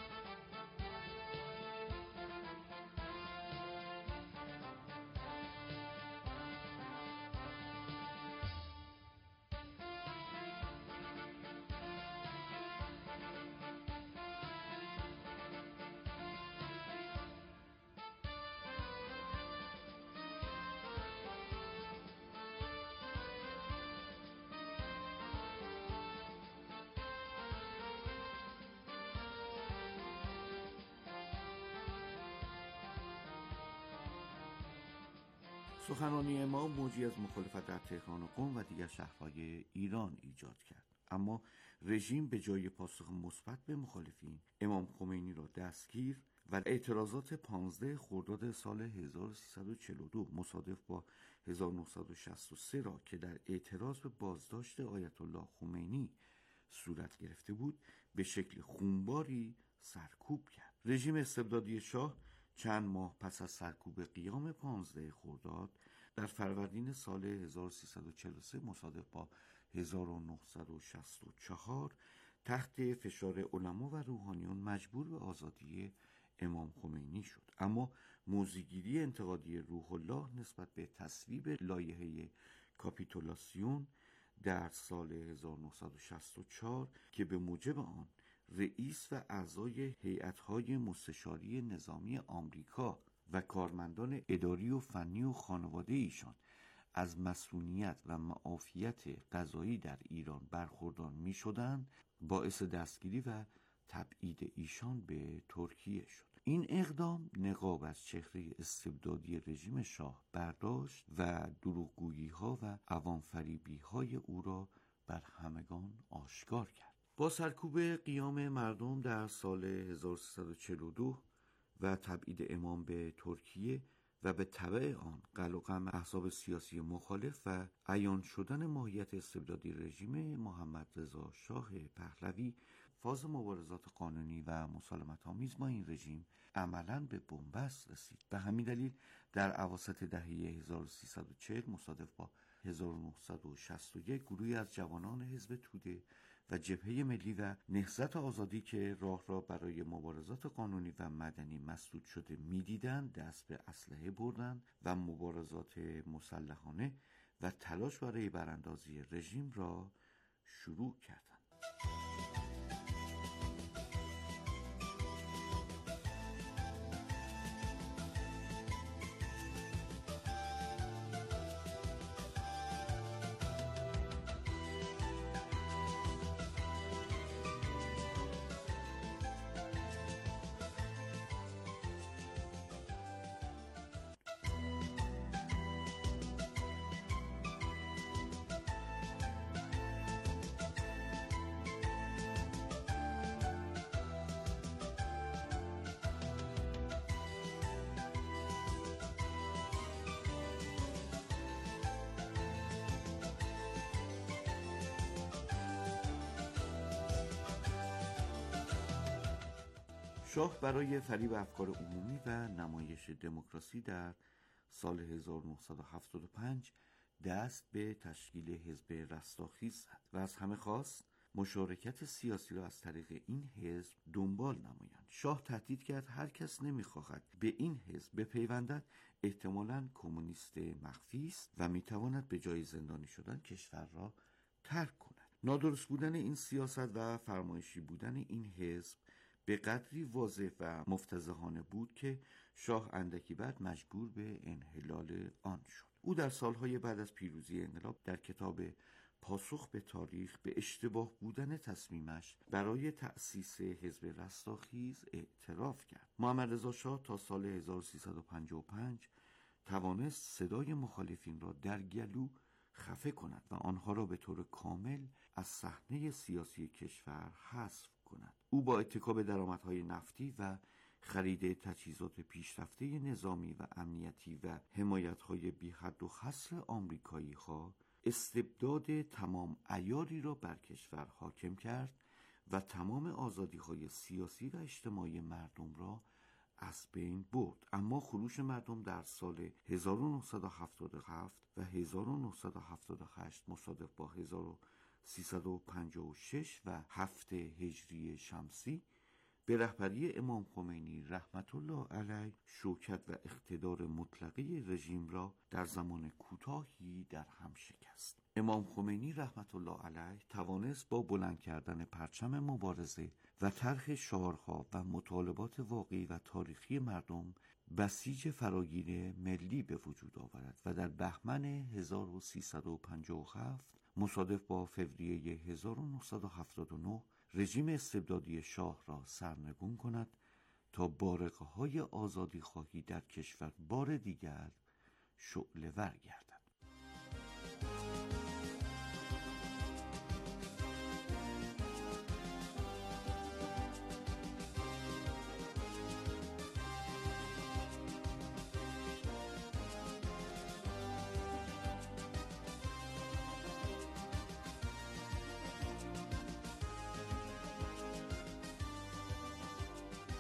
S15: سخنرانی امام موجی از مخالفت در تهران و قم و دیگر شهرهای ایران ایجاد کرد، اما رژیم به جای پاسخ مثبت به مخالفین امام خمینی را دستگیر و اعتراضات پانزده خرداد سال هزار و سیصد و چهل و دو مصادف با هزار و نهصد و شصت و سه را که در اعتراض به بازداشت آیت الله خمینی صورت گرفته بود به شکل خونباری سرکوب کرد. رژیم استبدادی شاه چند ماه پس از سرکوب قیام پانزده خرداد در فروردین سال هزار و سیصد و چهل و سه مصادف با هزار و نهصد و شصت و چهار تحت فشار علما و روحانیون مجبور به آزادی امام خمینی شد. اما موضع‌گیری انتقادی روح الله نسبت به تصویب لایحه کاپیتولاسیون در سال هزار و نهصد و شصت و چهار که به موجب آن رئیس و اعضای هیئت‌های مستشاری نظامی آمریکا و کارمندان اداری و فنی و خانواده ایشان از مسئولیت و معافیت قضایی در ایران برخوردار می شدند، باعث دستگیری و تبعید ایشان به ترکیه شد. این اقدام نقاب از چهره استبدادی رژیم شاه برداشت و دروغگویی ها و عوام‌فریبی های او را بر همگان آشکار کرد. با سرکوب قیام مردم در سال هزار و سیصد و چهل و دو و تبعید امام به ترکیه و به تبع آن قل و قم احزاب سیاسی مخالف و عیان شدن ماهیت استبدادی رژیم محمد رضا شاه پهلوی، فاز مبارزات قانونی و مسالمت‌آمیز با این رژیم عملاً به بنبست رسید. به همین دلیل در اواسط دهه هزار و سیصد و چهل مصادف با هزار و نهصد و شصت و یک گروهی از جوانان حزب توده و جبهه ملی و نهضت آزادی که راه را برای مبارزات قانونی و مدنی مسدود شده می‌دیدند دست به اسلحه بردند و مبارزات مسلحانه و تلاش برای براندازی رژیم را شروع کردند. شاه برای فریب افکار عمومی و نمایش دموکراسی در سال هزار و نهصد و هفتاد و پنج دست به تشکیل حزب رستاخیز زد و از همه خواست مشارکت سیاسی را از طریق این حزب دنبال نمایند. شاه تهدید کرد هر کس نمی‌خواهد به این حزب بپیوندد احتمالاً کمونیست مخفی است و میتواند به جای زندانی شدن کشور را ترک کند. نادرست بودن این سیاست و فرمایشی بودن این حزب به قدری واضح و مفتضحانه بود که شاه اندکی بعد مجبور به انحلال آن شد. او در سالهای بعد از پیروزی انقلاب در کتاب پاسخ به تاریخ به اشتباه بودن تصمیمش برای تأسیس حزب رستاخیز اعتراف کرد. محمد رضا شاه تا سال هزار و سیصد و پنجاه و پنج توانست صدای مخالفین را در گلو خفه کند و آنها را به طور کامل از صحنه سیاسی کشور حذف کند. او با اتکا به درآمدهای نفتی و خرید تجهیزات پیشرفته نظامی و امنیتی و حمایت‌های بی حد و حصر آمریکایی‌ها استبداد تمام عیاری را بر کشور حاکم کرد و تمام آزادی‌های سیاسی و اجتماعی مردم را از بین برد. اما خروش مردم در سال هزار و نهصد و هفتاد و هفت و هزار و نهصد و هفتاد و هشت مصادف با هزار و سیصد و پنجاه و شش و هفت هجری شمسی به رهبری امام خمینی رحمت الله علیه شوکت و اقتدار مطلقه رژیم را در زمان کوتاهی در هم شکست. امام خمینی رحمت الله علیه توانست با بلند کردن پرچم مبارزه و طرح شعارها و مطالبات واقعی و تاریخی مردم بسیج فراگیر ملی به وجود آورد و در بهمن هزار و سیصد و پنجاه و هفت مصادف با فوریه هزار و نهصد و هفتاد و نه رژیم استبدادی شاه را سرنگون کند تا بارقه‌های آزادی خواهی در کشور بار دیگر شعله ور گردد.
S2: و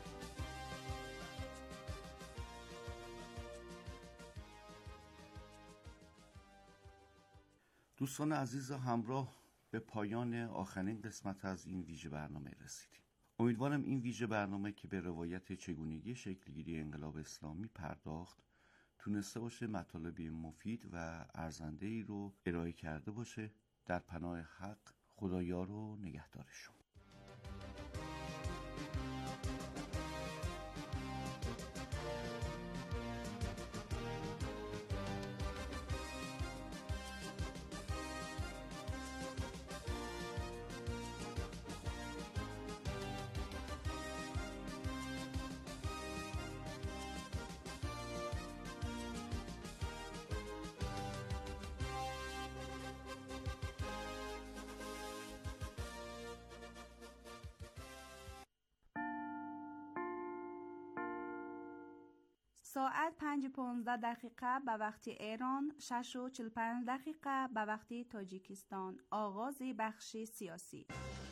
S15: دوستان عزیز، همراه به پایان آخرین قسمت از این ویژه برنامه رسیدیم. امیدوارم این ویژه برنامه که به روایت چگونگی شکلگیری انقلاب اسلامی پرداخت تونسته باشه مطالبی مفید و ارزنده‌ای رو ارائه کرده باشه. در پناه حق، خدایار و نگهدارشون.
S2: ساعت پنج پانزده دقیقه به وقت ایران، شش و چل پنج دقیقه به وقت تاجیکستان. آغاز بخش سیاسی.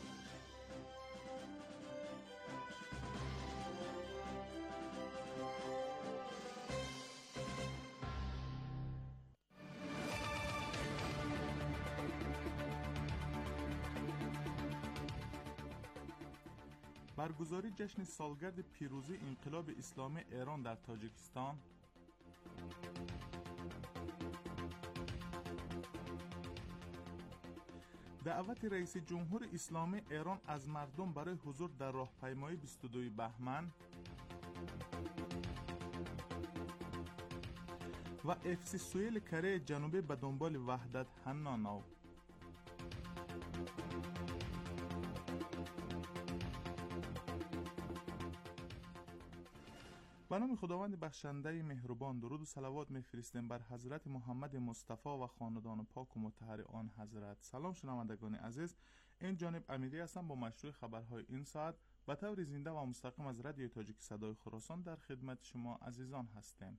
S16: برگزاری جشن سالگرد پیروزی انقلاب اسلامی ایران در تاجیکستان. دعوت رئیس جمهور اسلامی ایران از مردم برای حضور در راهپیمایی بیست و دو بهمن و اف سی سوئیل کره جنوبی به دنبال وحدت هنانو. به نام خداوند بخشنده مهربان، درود و صلوات می‌فرستیم بر حضرت محمد مصطفی و خاندان پاک و مطهر آن حضرت. سلام شنوندگان عزیز، این جانب امیری هستم با مشروع خبرهای این ساعت به طور زنده و مستقیم از رادیو تاجیک صدای خراسان در خدمت شما عزیزان هستیم.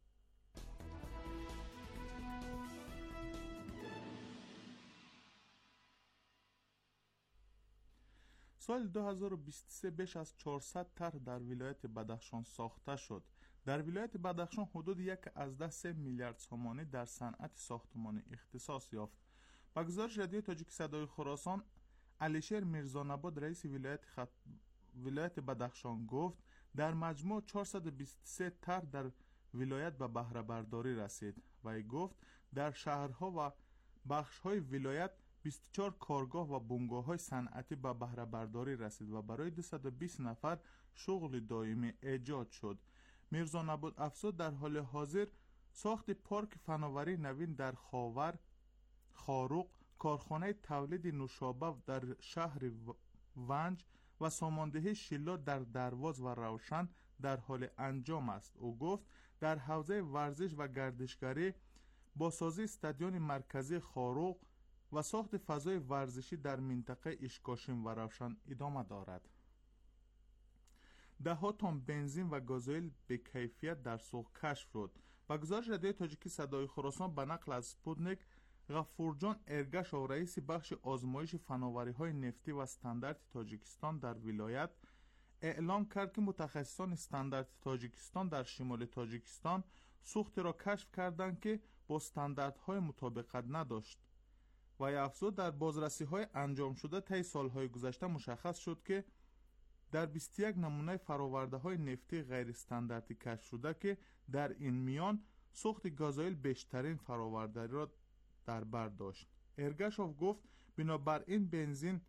S16: سال دو هزار و بیست و سه بیش از چهارصد طرح در ولایت بدخشان ساخته شد. در ولایت بدخشان حدود یک از ده سه میلیارد سومانی در صنعت ساختمانی اختصاص یافت. با گزارش رادیو تاجیک صدای خراسان، علیشیر میرزانباد رئیس ولایت خط... ولایت بدخشان گفت در مجموع چهارصد و بیست و سه طرح در ولایت به بهره برداری رسید. وی گفت در شهرها و بخش‌های ولایت بیست و چهار کارگاه و بنگاه‌های صنعتی به بهره برداری رسید و برای دویست و بیست نفر شغل دائمی ایجاد شد. میرزا نبود افزود در حال حاضر ساخت پارک فناوری نوین در خاور، خاروق، کارخانه تولید نوشابه در شهر ونج و ساماندهی شیلا در درواز و روشن در حال انجام است. او گفت در حوزه ورزش و گردشگری با سازی استادیوم مرکزی خاروق و ساخت فضای ورزشی در منطقه اشکاشم و روشن ادامه دارد. ده ها تن بنزین و گازوئیل به کیفیت در سوق کشف شد. با گزارش رادیو تاجیکی صدای خراسان به نقل از سپوتنیک، غفورجان ارگشاو رئیس بخش آزمایش فناوری های نفتی و استاندارد تاجیکستان در ولایت اعلام کرد که متخصصان استاندارد تاجیکستان در شمال تاجیکستان سوخت را کشف کردند که با استانداردهای مطابقت نداشت. و افزود در بازرسی های انجام شده طی سالهای گذشته مشخص شد که در بیست و یک نمونه فراورده های نفتی غیر استانداردی کشف شده که در این میان سوخت گازوئیل بیشترین فراورده را در بر داشت. ارگشاو گفت بنابراین بنزین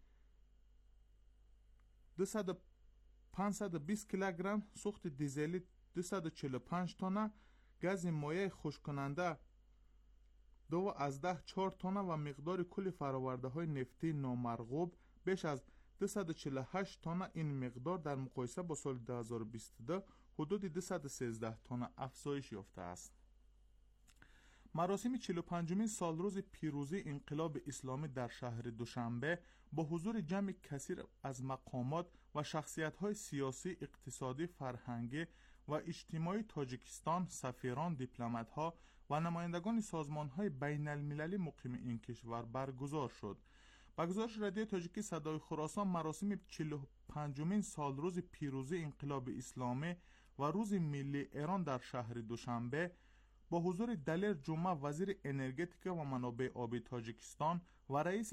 S16: پانصد و بیست کیلوگرم، سوخت دیزلی دویست و چهل و پنج تن، گاز مایع خشک‌کننده دو از ده چهار تن و مقدار کل فراورده های نفتی نامرغوب بیش از دویست و چهل و هشت تن. این مقدار در مقایسه با سال دو هزار و بیست و دو حدود دویست و سیزده تن افزایش یافته است. مراسم چهل و پنجمین سالروز پیروزی انقلاب اسلامی در شهر دوشنبه با حضور جمع کثیر از مقامات و شخصیت‌های سیاسی، اقتصادی، فرهنگی و اجتماعی تاجیکستان، سفیران، دیپلمات‌ها و نمایندگان سازمان‌های بین المللی مقیم این کشور برگزار شد. با گزارش رادیو تاجیکی صدای خراسان، مراسم چهل و پنجمین سالروز پیروزی انقلاب اسلامی و روز ملی ایران در شهر دوشنبه با حضور دلیر جمعه وزیر انرژتیک و منابع آبی تاجیکستان و رئیس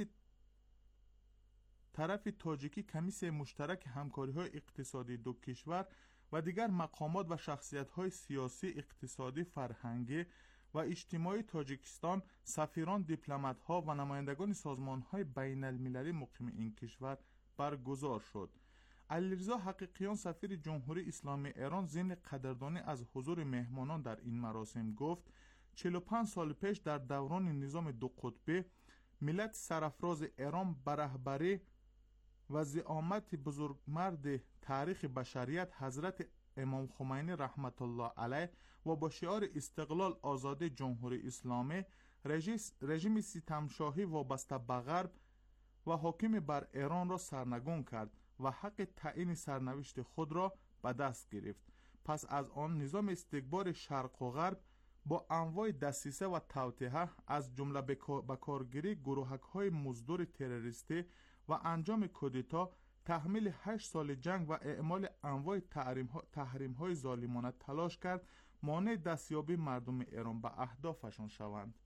S16: طرف تاجیکی کمیسیون مشترک همکاری‌های اقتصادی دو کشور و دیگر مقامات و شخصیت‌های سیاسی، اقتصادی، فرهنگی و اجتماعی تاجیکستان، سفیران، دیپلمات‌ها و نمایندگان سازمان‌های بین‌المللی مقیم این کشور برگزار شد. علیرضا حقیقیان سفیر جمهوری اسلامی ایران ضمن قدردانی از حضور مهمانان در این مراسم گفت چهل و پنج سال پیش در دوران نظام دو قطبی ملت سرافراز ایران به رهبری و زعامت بزرگمرد تاریخ بشریت حضرت امام خمینی رحمت الله علیه و با شعار استقلال آزادی جمهوری اسلامی رژیم ستمشاهی وابسته به غرب و حاکم بر ایران را سرنگون کرد و حق تعیین سرنوشت خود را به دست گرفت. پس از آن نظام استکبار شرق و غرب با انواع دسیسه و توطئه از جمله به کارگیری گروهک‌های مزدور تروریستی و انجام کودتا، تحمیل هشت سال جنگ و اعمال انواع تحریم‌های ظالمانه تلاش کرد مانع دستیابی مردم ایران به اهدافشان شوند.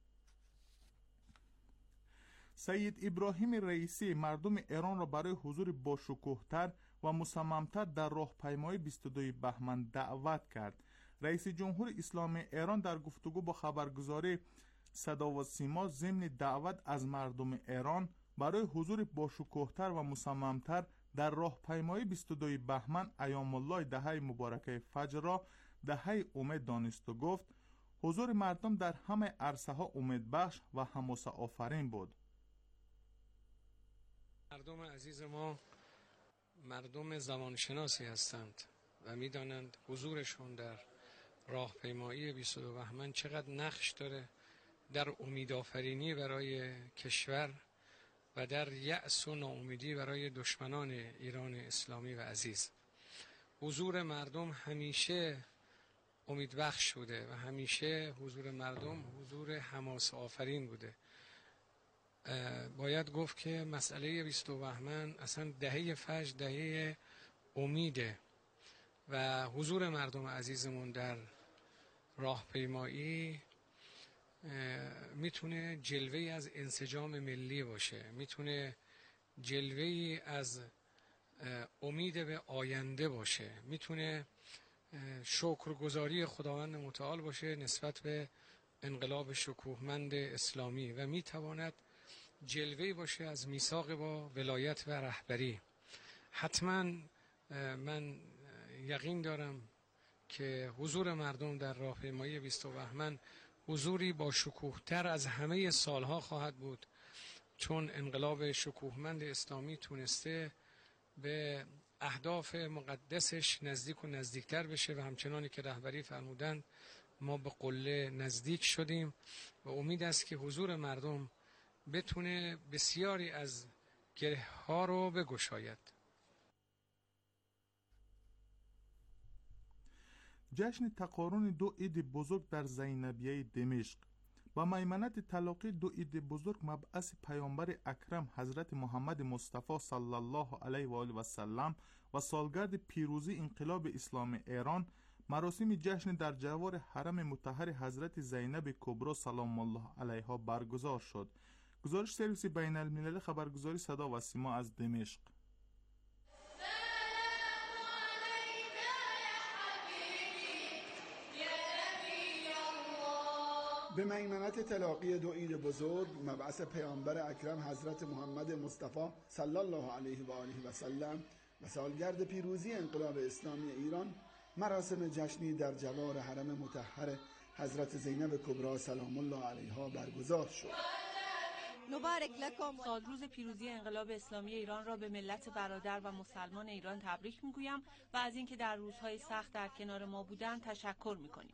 S16: سید ابراهیم رئیسی مردم ایران را برای حضور باشکوه‌تر و مصمم‌تر در راهپیمایی بیست و دو بهمن دعوت کرد. رئیس جمهور اسلامی ایران در گفتگو با خبرگزاری صدا و سیما ضمن دعوت از مردم ایران برای حضور باشکوه‌تر و مصمم‌تر در راهپیمایی بیست و دو بهمن ایام الله دهه مبارکه فجر را دهه امید دانست و گفت حضور مردم در همه عرصه ها امید بخش و حماسه آفرین بود.
S17: مردم عزیز ما مردم زمانشناسی هستند و می‌دانند حضورشون در راهپیمایی بیست و دو بهمن چقدر نقش داره در امیدآفرینی برای کشور و در یأس و ناامیدی برای دشمنان ایران اسلامی و عزیز. حضور مردم همیشه امیدبخش بوده و همیشه حضور مردم حضور حماسه آفرین بوده. باید گفت که مسئله بیست و دو بهمن اصلا دهه فجر دهه امیده و حضور مردم عزیزمون در راهپیمایی میتونه جلوه‌ای از انسجام ملی باشه، میتونه جلوه‌ای از امید به آینده باشه، میتونه شکرگزاری خداوند متعال باشه نسبت به انقلاب شکوهمند اسلامی و میتواند جلوه‌ای باشه از میثاق با ولایت و رهبری. حتما من یقین دارم که حضور مردم در راهپیمایی بیست و دو بهمن حضوری با شکوه‌تر از همه سالها خواهد بود، چون انقلاب شکوهمند اسلامی تونسته به اهداف مقدسش نزدیک و نزدیکتر بشه و همچنانی که رهبری فرمودند ما به قله نزدیک شدیم و امید است که حضور مردم بتونه بسیاری از گره ها رو بگشاید.
S16: جشن تقارن دو عید بزرگ در زینبیه دمشق با میمنت تلاقی دو عید بزرگ مبعث پیامبر اکرم حضرت محمد مصطفی صلی الله علیه و آله و سلم و سالگرد پیروزی انقلاب اسلامی ایران، مراسم جشن در جوار حرم مطهر حضرت زینب کبری سلام الله علیها برگزار شد. گزارش سرویس بین المللی خبرگزاری صدا و سیما از دمشق.
S9: به میمنت تلاقی دو عید بزرگ مبعث پیامبر اکرم حضرت محمد مصطفی صلی الله علیه و آله و سلم و سالگرد پیروزی انقلاب اسلامی ایران، مراسم جشنی در جوار حرم مطهر حضرت زینب کبری سلام الله علیها برگزار شد.
S18: مبارک لکم. سالروز پیروزی انقلاب اسلامی ایران را به ملت برادر و مسلمان ایران تبریک میگویم و از اینکه در روزهای سخت در کنار ما بودند تشکر میکنیم.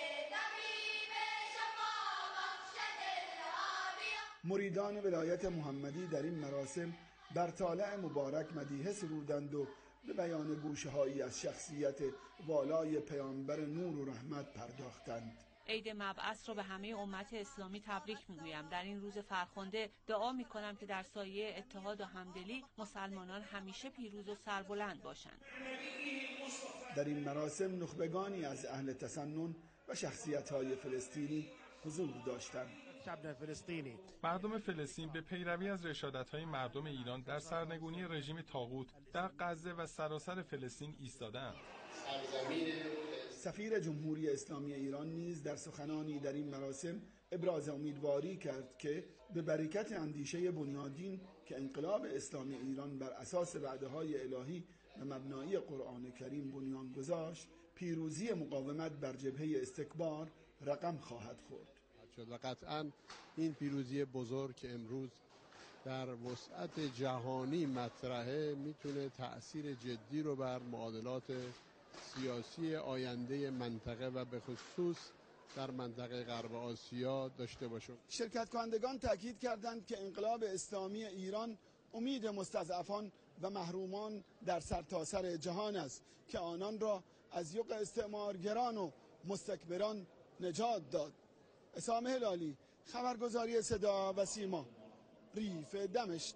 S9: مریدان ولایت محمدی در این مراسم بر طالع مبارک مدیحه سرودند و به بیان گوشه‌هایی از شخصیت والای پیامبر نور و رحمت پرداختند.
S18: عید مبعث را به همه امت اسلامی تبریک میگویم. در این روز فرخنده دعا میکنم که در سایه اتحاد و همدلی مسلمانان همیشه پیروز و سربلند باشند.
S9: در این مراسم نخبگانی از اهل تسنن
S19: و شخصیت‌های فلسطینی حضور داشتند.
S20: مردم فلسطین به پیروی از رشادت‌های مردم ایران در سرنگونی رژیم طاغوت در غزه و سراسر فلسطین ایستادند.
S19: سفیر جمهوری اسلامی ایران نیز در سخنانی در این مراسم ابراز امیدواری کرد که به برکت اندیشه بنیادین که انقلاب اسلامی ایران بر اساس وعده‌های الهی و مبنایی قرآن کریم بنیان گذاشت، پیروزی مقاومت بر جبهه استکبار رقم خواهد خورد.
S21: و قطعاً این پیروزی بزرگ که امروز در وسعت جهانی مطرحه میتونه تأثیر جدی رو بر معادلات سیاسی آینده منطقه و به خصوص در منطقه غرب آسیا داشته باشه.
S19: شرکت کنندگان تاکید کردند که انقلاب اسلامی ایران امید مستضعفان و محرومان در سرتاسر جهان است که آنان را از یوغ استعمارگران و مستکبران نجات داد. اسام هلالی، خبرگزاری صدا و سیما، ریف دمشق.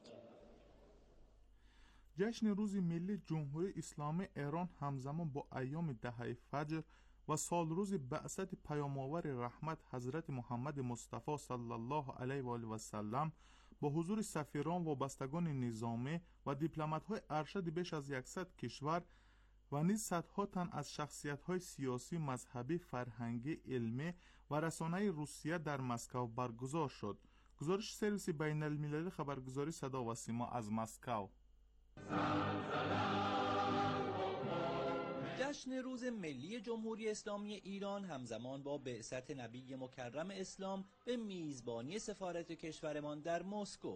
S16: جشن روز ملی جمهوری اسلامی ایران همزمان با ایام دهه فجر و سال روز بعثت پیام‌آور رحمت حضرت محمد مصطفی صلی الله علیه و آله و سلم با حضور سفیران، وابستگان نظامی و دیپلمات‌های ارشد بیش از صد کشور و نیز صدها تن از شخصیت‌های سیاسی، مذهبی، فرهنگی، علمی و رسانه‌ای روسیه در مسکو برگزار شد. گزارش سرویس بین المللی خبرگزاری صدا و سیما از مسکو.
S22: جشن روز ملی جمهوری اسلامی ایران همزمان با بعثت نبی مکرم اسلام به میزبانی سفارت کشورمان در مسکو.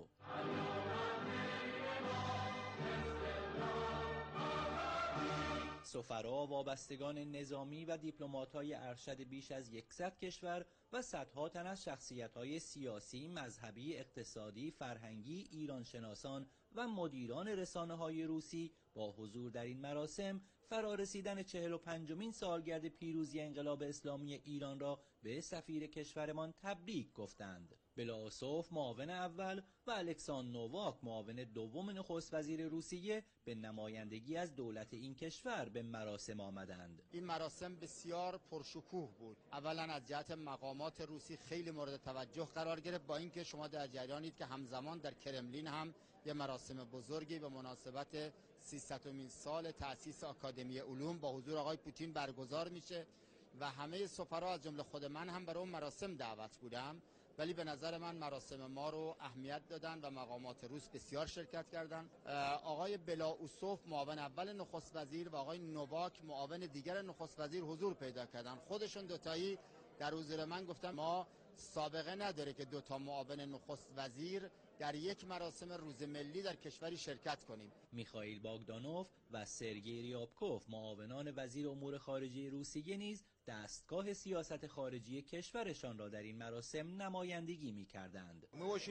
S22: سفرا، وابستگان نظامی و دیپلمات‌های ارشد بیش از صد کشور و صدها تن از شخصیت‌های سیاسی، مذهبی، اقتصادی، فرهنگی، ایرانشناسان و مدیران رسانه‌های روسی با حضور در این مراسم فرارسیدن چهل و پنجمین سالگرد پیروزی انقلاب اسلامی ایران را به سفیر کشورمان تبریک گفتند. بلاسوف معاون اول و الکساندر نوواک معاون دوم نخست وزیر روسیه به نمایندگی از دولت این کشور به مراسم آمدند.
S23: این مراسم بسیار پرشکوه بود. اولا از جهت مقامات روسی خیلی مورد توجه قرار گرفت، با اینکه شما در جریانید که همزمان در کرملین هم یه مراسم بزرگی به مناسبت سیصدمین سال تأسیس آکادمی علوم با حضور آقای پوتین برگزار میشه و همه سفرا از جمله خود من هم برای اون مراسم دعوت بودم، ولی به نظر من مراسم ما رو اهمیت دادن و مقامات روس بسیار شرکت کردن. آقای بلاوسوف معاون اول نخست وزیر و آقای نوواک معاون دیگر نخست وزیر حضور پیدا کردن. خودشون دوتایی در حضور من گفتن ما سابقه نداره که دوتا معاون نخست وزیر در یک مراسم روز ملی در کشوری شرکت کنیم.
S22: میخائیل باگدانوف و سرگئی ریابکوف معاونان وزیر امور خارجه روسیه نیز دستگاه سیاست خارجی کشورشان را در این مراسم نمایندگی می‌کردند.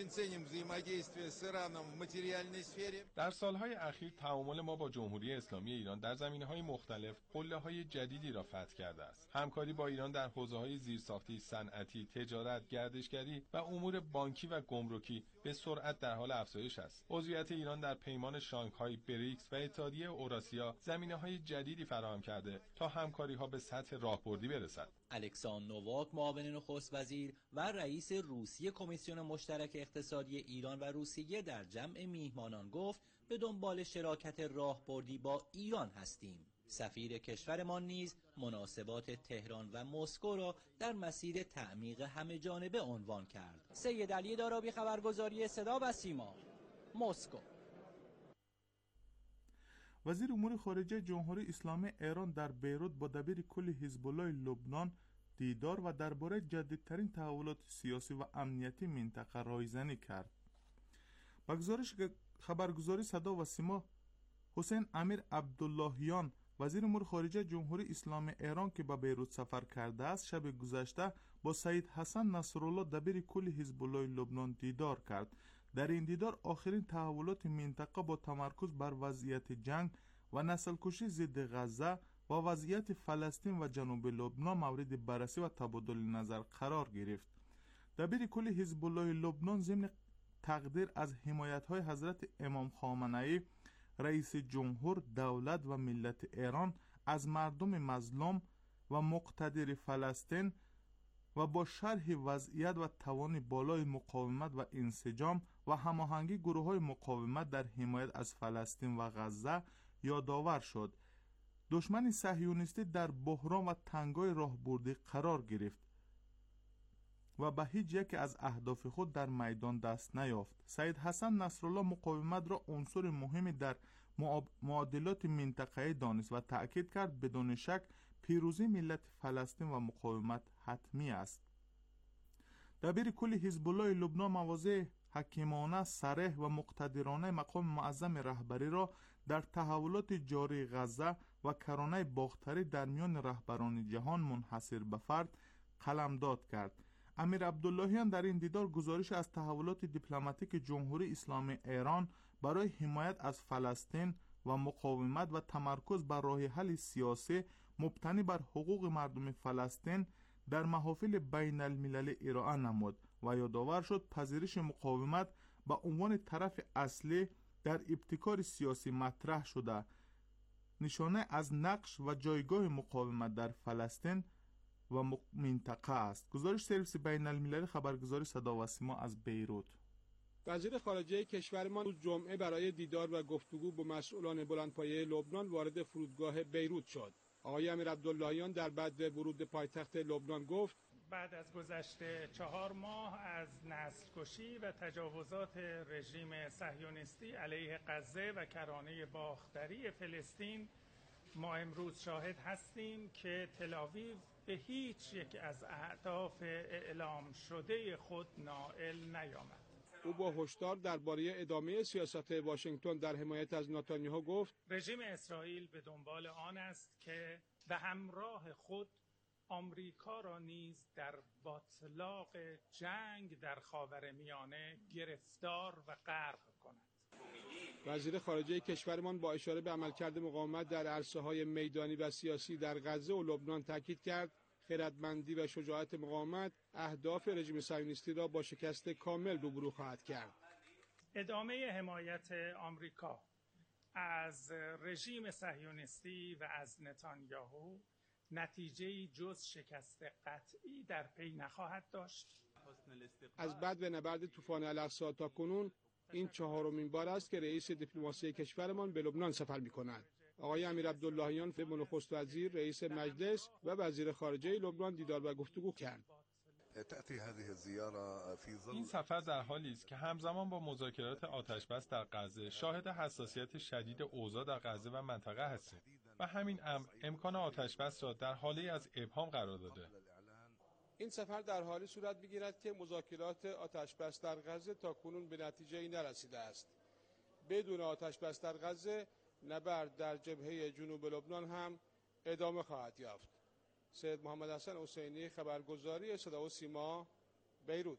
S20: در سالهای اخیر تعامل ما با جمهوری اسلامی ایران در زمینه‌های مختلف قله‌های جدیدی را فتح کرده است. همکاری با ایران در حوزه‌های زیرساختی، صنعتی، تجارت، گردشگری و امور بانکی و گمرکی به سرعت در حال افزایش است. عضویت ایران در پیمان شانگهای، بریکس و اتحادیه اوراسیا زمینه‌های جدیدی فراهم کرده تا همکاری‌ها به سطح راهبردی برسد.
S22: الکساندر نوواک معاون نخست وزیر و رئیس روسیه کمیسیون مشترک اقتصادی ایران و روسیه در جمع میهمانان گفت به دنبال شراکت راهبردی با ایران هستیم. سفیر کشورمان نیز مناسبات تهران و مسکو را در مسیر تعمیق همه جانبه عنوان کرد. سید علی دارابی، خبرگزاری صدا و سیما، مسکو.
S16: وزیر امور خارجه جمهوری اسلامی ایران در بیروت با دبیر کل حزب الله لبنان دیدار و درباره جدیدترین تحولات سیاسی و امنیتی منطقه رایزنی کرد. با گزارش خبرگزاری صدا و سیما، حسین امیر عبداللهیان وزیر امور خارجه جمهوری اسلامی ایران که به بیروت سفر کرده است، شب گذشته با سید حسن نصرالله دبیر کل حزب الله لبنان دیدار کرد. در این دیدار آخرین تحولات منطقه با تمرکز بر وضعیت جنگ و نسل کشی ضد غزه و وضعیت فلسطین و جنوب لبنان مورد بررسی و تبادل نظر قرار گرفت. دبیر کل حزب الله لبنان ضمن تقدیر از حمایت‌های حضرت امام خامنه‌ای رئیس جمهور دولت و ملت ایران از مردم مظلوم و مقتدر فلسطین و با شرح وضعیت و توان بالای مقاومت و انسجام و هماهنگی گروه‌های مقاومت در حمایت از فلسطین و غزه یادآور شد. دشمن صهیونیستی در بحران و تنگای راهبردی قرار گرفت و به هیچ یک از اهداف خود در میدان دست نیافت. سید حسن نصرالله مقاومت را عنصر مهمی در معادلات منطقه‌ای دانست و تأکید کرد بدون شک پیروزی ملت فلسطین و مقاومت حتمی است. دبیر کل حزب الله لبنان مواضع حکیمانه، صریح و مقتدرانه مقام معظم رهبری را در تحولات جاری غزه و کرانه باختری در میان رهبران جهان منحصر به فرد قلمداد کرد. امیر عبداللهیان در این دیدار گزارش از تحولات دیپلماتیک جمهوری اسلامی ایران برای حمایت از فلسطین و مقاومت و تمرکز بر راه حل سیاسی مبتنی بر حقوق مردم فلسطین در محافل بین المللی ارائه نمود و یادآور شد پذیرش مقاومت به عنوان طرف اصلی در ابتکار سیاسی مطرح شده نشانه از نقش و جایگاه مقاومت در فلسطین و منطقه است. گزارش سرویس بین المللی خبرگزاری صدا و سیما از بیروت.
S21: وزیر خارجه کشورمان روز جمعه برای دیدار و گفتگو با مسئولان بلندپایه لبنان وارد فرودگاه بیروت شد. آقای امیر عبداللهیان در بعد ورود پایتخت لبنان گفت
S1: بعد از گذشت چهار ماه از نسل‌کشی و تجاوزات رژیم صهیونیستی علیه غزه و کرانه باختری فلسطین ما امروز شاهد هستیم که تل‌آویو به هیچ یک از اهداف اعلام شده خود نائل نیامد.
S21: او با هشدار درباره ادامه سیاست واشنگتن در حمایت از نتانیاهو گفت
S1: رژیم اسرائیل به دنبال آن است که به همراه خود آمریکا را نیز در باطلاق جنگ در خاورمیانه گرفتار و غرق کند.
S21: وزیر خارجه کشورمان با اشاره به عملکرد مقاومت در عرصه‌های میدانی و سیاسی در غزه و لبنان تاکید کرد خردمندی و شجاعت مقاومت اهداف رژیم صهیونیستی را با شکست کامل روبرو خواهد کرد.
S1: ادامه حمایت آمریکا از رژیم صهیونیستی و از نتانیاهو نتیجه‌ای جز شکست قطعی در پی نخواهد داشت.
S21: از بعد و نبرد طوفان الاقصی تا کنون این چهارمین بار است که رئیس دیپلماسی کشورمان به لبنان سفر می‌کند. آقای امیر عبداللهیان با نخست وزیر، رئیس مجلس و وزیر خارجه لبنان دیدار و گفتگو کرد.
S20: این سفر در حالی است که همزمان با مذاکرات آتشبس در غزه شاهد حساسیت شدید اوضاع در غزه و منطقه هستیم و همین امر امکان آتشبس را در حاله از ابهام قرار داده.
S21: این سفر در حالی صورت می‌گیرد که مذاکرات آتشبس در غزه تاکنون به نتیجه‌ای نرسیده است. بدون آتشبس در غزه نبرد در جبهه جنوب لبنان هم ادامه خواهد یافت. سید محمد حسن حسینی، خبرگزاری صدا و سیما، بیروت.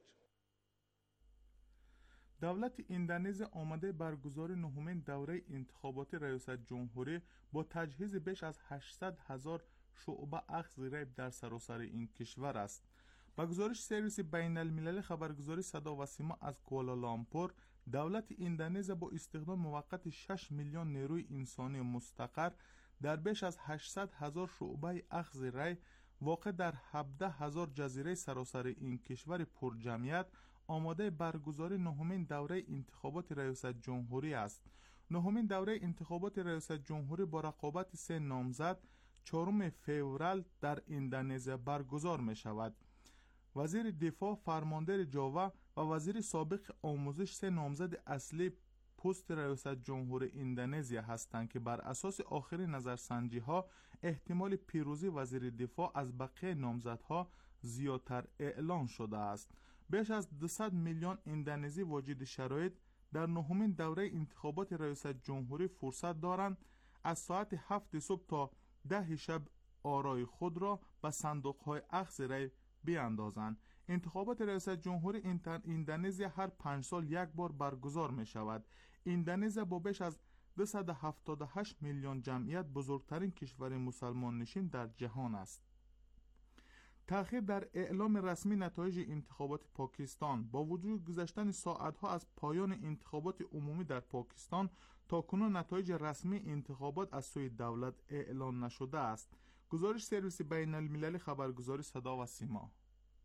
S16: دولت اندونزی آماده برگزار نهمین دوره انتخابات ریاست جمهوری با تجهیز بیش از هشتصد هزار شعبه اخذ ریب در سراسر این کشور است. با گزارش سرویس بین المللی خبرگزاری صدا و سیما از کوالالامپور، دولت اندونزی با استخدام موقت شش میلیون نیروی انسانی مستقر در بیش از هشتصد هزار شعبه اخذ ری واقع در هفده هزار جزیره سراسر این کشور پرجمعیت آماده برگزاری نهمین دوره انتخابات ریاست جمهوری است. نهمین دوره انتخابات ریاست جمهوری با رقابت سه نامزد چهارم فوریه در اندونزی برگزار می شود. وزیر دفاع، فرماندار جاوا و وزیر سابق آموزش سه نامزد اصلی پست ریاست جمهوری اندونزی هستند که بر اساس آخرین نظرسنجی ها احتمال پیروزی وزیر دفاع از بقیه نامزدها زیادتر اعلان شده است. بیش از دویست میلیون اندونزی واجد شرایط در نهمین دوره انتخابات ریاست جمهوری فرصت دارند از ساعت هفت صبح تا ده شب آرای خود را به صندوق‌های اخذ رای بیاندازند. انتخابات ریاست جمهوری اندونزی هر پنج سال یک بار برگزار می شود. اندونزی با بیش از دویست و هفتاد و هشت میلیون جمعیت بزرگترین کشور مسلمان نشین در جهان است. تأخیر در اعلام رسمی نتایج انتخابات پاکستان با وجود گذشتن ساعتها از پایان انتخابات عمومی در پاکستان تا کنون نتایج رسمی انتخابات از سوی دولت اعلان نشده است. گزارش سرویس بین المللی خبرگزاری صدا و سیما.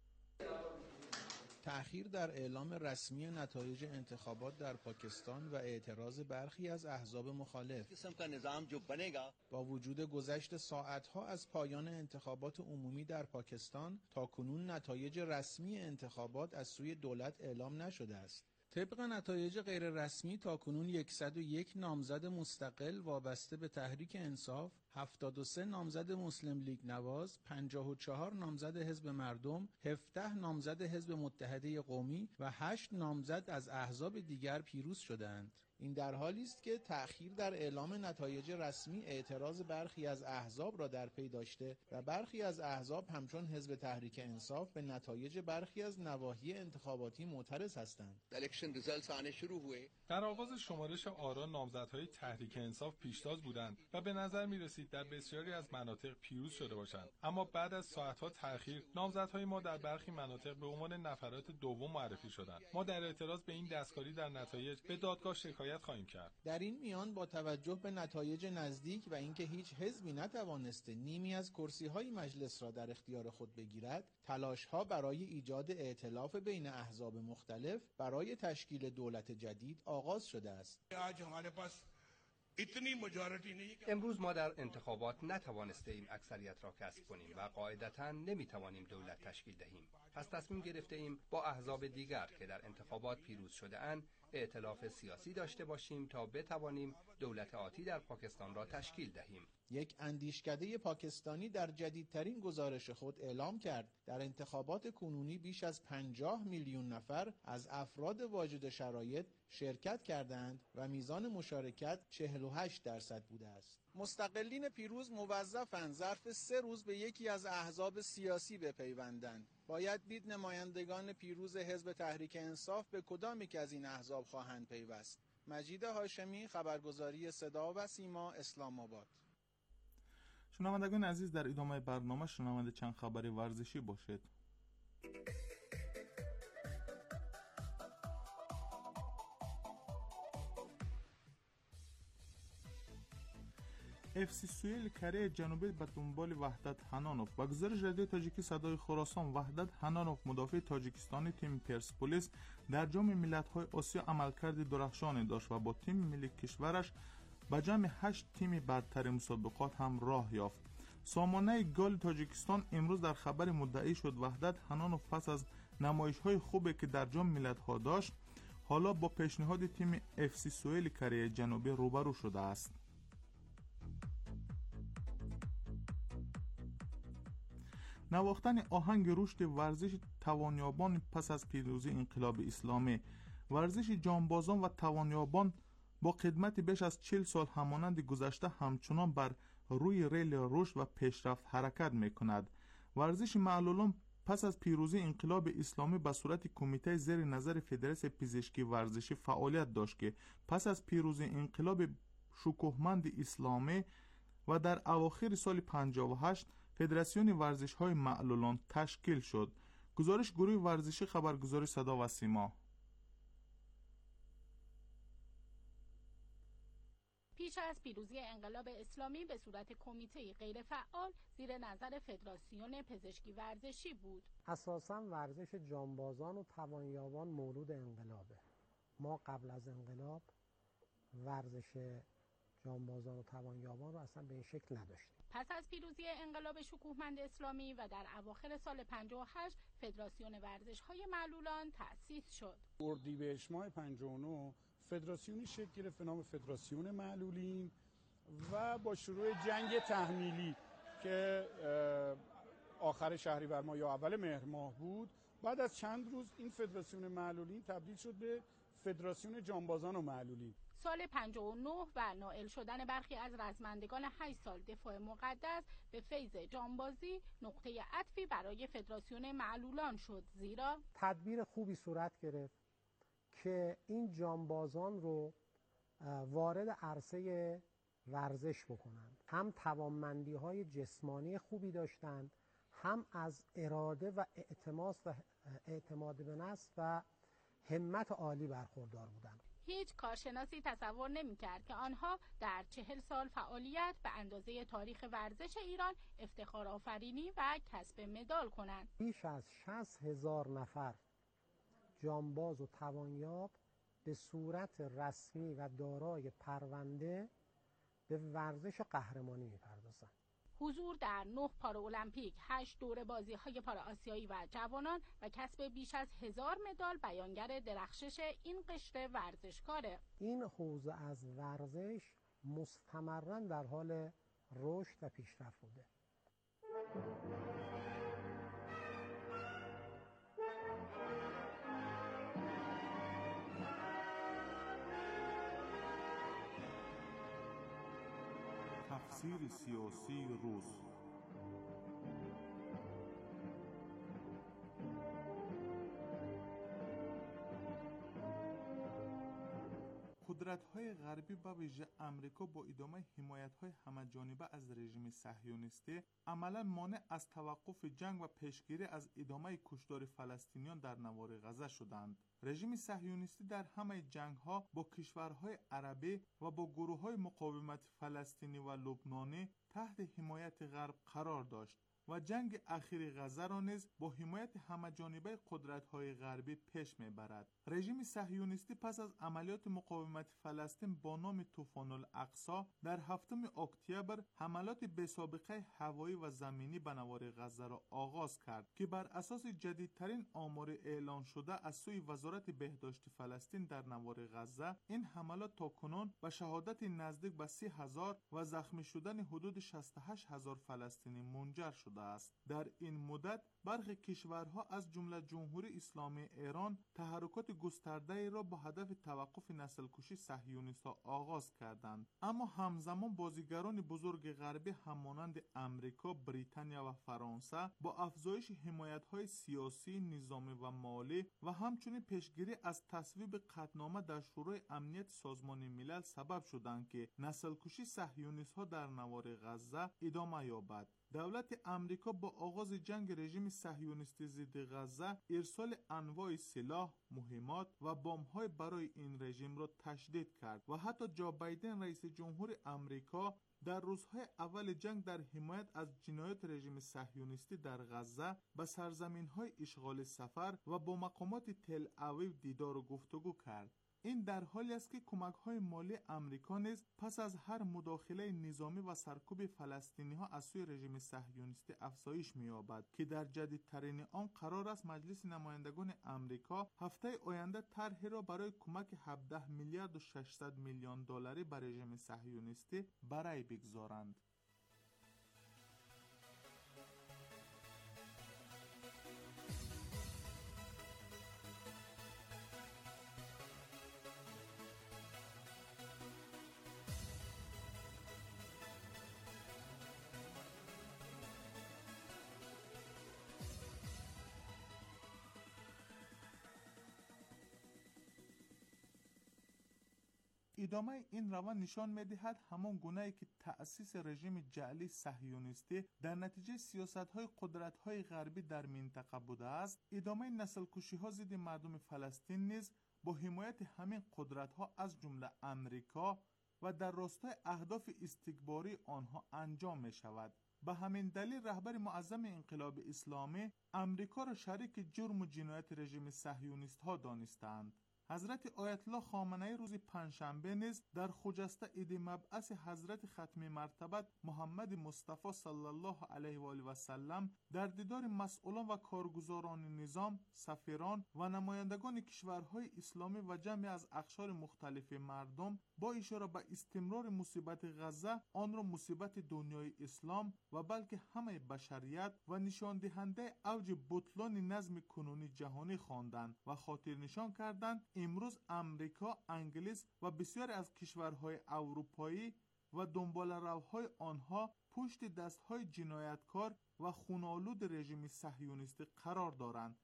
S3: تأخیر در اعلام رسمی نتایج انتخابات در پاکستان و اعتراض برخی از احزاب مخالف. با وجود گذشت ساعتها از پایان انتخابات عمومی در پاکستان، تاکنون نتایج رسمی انتخابات از سوی دولت اعلام نشده است. طبق نتایج غیر رسمی تاکنون صد و یک نامزد مستقل وابسته به تحریک انصاف، هفتاد و سه نامزد مسلم لیگ نواز، پنجاه و چهار نامزد حزب مردم، هفده نامزد حزب متحده قومی و هشت نامزد از احزاب دیگر پیروز شدند. این در حالی است که تأخیر در اعلام نتایج رسمی اعتراض برخی از احزاب را در پی داشته و برخی از احزاب همچون حزب تحریک انصاف به نتایج برخی از نواحی انتخاباتی معترض هستند.
S20: در آغاز شمارش آرا نامزدهای تحریک انصاف پیشتاز بودند و به نظر می رسید در بسیاری از مناطق پیروز شده باشند، اما بعد از ساعتها تأخیر نامزدهای ما در برخی مناطق به عنوان نفرات دوم معرفی شدند. ما در اعتراض به این دستکاری در نتایج به دادگاه شکایت خواهیم کرد.
S3: در این میان با توجه به نتایج نزدیک و اینکه هیچ حزبی نتوانسته نیمی از کرسی‌های مجلس را در اختیار خود بگیرد، تلاش‌ها برای ایجاد ائتلاف بین احزاب مختلف برای تشکیل دولت جدید آغاز شده است.
S4: امروز ما در انتخابات نتوانسته ایم اکثریت را کسب کنیم و قاعدتاً نمیتوانیم دولت تشکیل دهیم. پس تصمیم گرفته ایم با احزاب دیگر که در انتخابات پیروز شده اند ائتلاف سیاسی داشته باشیم تا بتوانیم دولت آتی در پاکستان را تشکیل دهیم.
S3: یک اندیشکده پاکستانی در جدیدترین گزارش خود اعلام کرد در انتخابات کنونی بیش از پنجاه میلیون نفر از افراد واجد شرایط شرکت کردند و میزان مشارکت چهل و هشت درصد بوده است. مستقلین پیروز موظفند ظرف سه روز به یکی از احزاب سیاسی بپیوندند. باید دید نمایندگان پیروز حزب تحریک انصاف به کدام یک از این احزاب خواهند پیوست. مجید هاشمی، خبرگزاری صدا و سیما، اسلام آباد.
S16: شنوندگان عزیز، در ادامه برنامه شنونده چند خبر ورزشی باشید. اف سی سوئیل کره جنوبی به دنبال وحدت حنانوف. با گزارش رادیو تاجیکی صدای خراسان، وحدت حنانوف مدافع تاجیکستانی تیم پرسپولیس در جام ملت‌های آسیا عملکرد درخشانی داشت و با تیم ملی کشورش به جمع هشت تیم برتر مسابقات هم راه یافت. سامانه گل تاجیکستان امروز در خبر مدعی شد وحدت حنانوف پس از نمایش‌های خوبی که در جام ملت‌ها داشت، حالا با پیشنهاد تیم اف سی سوئیل کره جنوبی روبرو شده است. نواختن آهنگ رشد ورزش توانیابان پس از پیروزی انقلاب اسلامی. ورزش جانبازان و توانیابان با خدمت بیش از چهل سال همانند گذشته همچنان بر روی ریل رشد و پیشرفت حرکت می‌کند. ورزش معلولان پس از پیروزی انقلاب اسلامی به صورت کمیته زیر نظر فدراسیون پزشکی ورزشی فعالیت داشت که پس از پیروزی انقلاب شکوهمند اسلامی و در اواخر سال پنجاه و هشت فدراسیون ورزش‌های معلولان تشکیل شد. گزارش گروه ورزشی خبرگزاری صدا و سیما.
S5: پیش از پیروزی انقلاب اسلامی به صورت کمیته غیر فعال زیر نظر فدراسیون پزشکی ورزشی بود.
S24: اساساً ورزش جانبازان و توانیابان مولود انقلابه. ما قبل از انقلاب ورزش جانبازان و توانیابان رو اصلا به این شکل نداشتیم.
S5: پس از پیروزی انقلاب شکوهمند اسلامی و در اواخر سال پنجاه و هشت فدراسیون ورزش‌های معلولان تأسیس شد.
S25: اردیبهشت ماه پنجاه و نه فدراسیونی شکل گرفت به نام فدراسیون معلولین و با شروع جنگ تحمیلی که آخر شهریور ماه یا اول مهر ماه بود، بعد از چند روز این فدراسیون معلولین تبدیل شد به فدراسیون جانبازان و معلولین.
S5: سال پنجاه و نه و نائل شدن برخی از رزمندگان هشت سال دفاع مقدس به فیض جانبازی نقطه عطفی برای فدراسیون معلولان شد، زیرا
S24: تدبیر خوبی صورت گرفت که این جانبازان رو وارد عرصه ورزش بکنند. هم توانمندی های جسمانی خوبی داشتند، هم از اراده و اعتماد و اعتماد به نفس و همت عالی برخوردار بودند.
S5: هیچ کارشناسی تصور نمی‌کرد که آنها در چهل سال فعالیت به اندازه تاریخ ورزش ایران افتخار آفرینی و کسب مدال کنند.
S24: بیش از شصت هزار نفر جانباز و توانیاب به صورت رسمی و دارای پرونده به ورزش قهرمانی می‌پردازند.
S5: حضور در نه پارالمپیک، هشت دوره بازی‌های پارآسیایی و جوانان و کسب بیش از هزار مدال بیانگر درخشش این قشر ورزشکاره.
S24: این حوزه از ورزش مستمراً در حال رشد و پیشرفت بوده.
S16: تفسیر سیاسی روز. قدرت‌های غربی و ویژه آمریکا با ادامه حمایت‌های همه‌جانبه از رژیم صهیونیستی عملاً مانع از توقف جنگ و پیشگیری از ادامه کشتار فلسطینیان در نوار غزه شدند. رژیم صهیونیستی در همه جنگ‌ها با کشورهای عربی و با گروه‌های مقاومت فلسطینی و لبنانی تحت حمایت غرب قرار داشت و جنگ اخیر غزه را نیز با حمایت همه‌جانبه قدرت‌های غربی پیش می‌برد. رژیم صهیونیستی پس از عملیات مقاومت فلسطین با نام طوفان الاقصی در هفتم اکتبر حملات بی‌سابقه هوایی و زمینی به نوار غزه را آغاز کرد که بر اساس جدیدترین آمار اعلان شده از سوی وزارت بهداشت فلسطین در نوار غزه، این حملات تاکنون به شهادت نزدیک به سی هزار و زخمی شدن حدود شصت و هشت هزار فلسطینی منجر شده است. در این مدت برخی کشورها از جمله جمهوری اسلامی ایران تحرکات گسترده را با هدف توقف نسل‌کشی صهیونیست‌ها آغاز کردند، اما همزمان بازیگران بزرگ غربی همانند امریکا، بریتانیا و فرانسه با افزایش حمایت‌های سیاسی، نظامی و مالی و همچنین پیشگیری از تصویب قطعنامه در شورای امنیت سازمان ملل سبب شدند که نسل‌کشی صهیونیست‌ها در نوار غزه ادامه یابد. دولت امریکا با آغاز جنگ رژیم صهیونیستی ضد غزه ارسال انواع سلاح، مهمات و بمب‌های برای این رژیم را تشدید کرد و حتی جو بایدن رئیس جمهور امریکا در روزهای اول جنگ در حمایت از جنایات رژیم صهیونیستی در غزه به سرزمین‌های اشغال سفر و با مقامات تل اویو دیدار و گفتگو کرد. این در حالی است که کمک‌های مالی آمریکا نیز پس از هر مداخله نظامی و سرکوب فلسطینی‌ها از سوی رژیم صهیونیستی افزایش می‌یابد که در جدیدترین آن قرار است مجلس نمایندگان آمریکا هفته آینده طرحی را برای کمک هفده میلیارد و ششصد میلیون دلاری به رژیم صهیونیستی برای بگذارند. ادامه این روند نشان می‌دهد همان گونه‌ای که تأسیس رژیم جعلی صهیونیستی در نتیجه سیاست‌های قدرت‌های غربی در منطقه بوده است، ادامه نسل‌کشی‌ها ضد مردم فلسطین نیز با حمایت همین قدرت‌ها از جمله آمریکا و در راستای اهداف استکباری آنها انجام می‌شود. به همین دلیل رهبر معظم انقلاب اسلامی آمریکا را شریک جرم و جنایت رژیم صهیونیست‌ها دانستند. حضرت آیت الله خامنه‌ای روز پنجشنبه نیز در خجسته عید مبعث حضرت ختم مرتبت محمد مصطفی صلی الله علیه و آله و سلم در دیدار مسئولان و کارگزاران نظام، سفیران و نمایندگان کشورهای اسلامی و جمعی از اقشار مختلف مردم با اشاره به استمرار مصیبت غزه آن را مصیبت دنیای اسلام و بلکه همه بشریت و نشان دهنده اوج بطلان نظم کنونی جهانی خواندند و خاطر نشان کردند امروز امریکا، انگلیس و بسیاری از کشورهای اروپایی و دنباله‌روهای آنها پشت دستهای جنایتکار و خونالود رژیم صهیونیستی قرار دارند.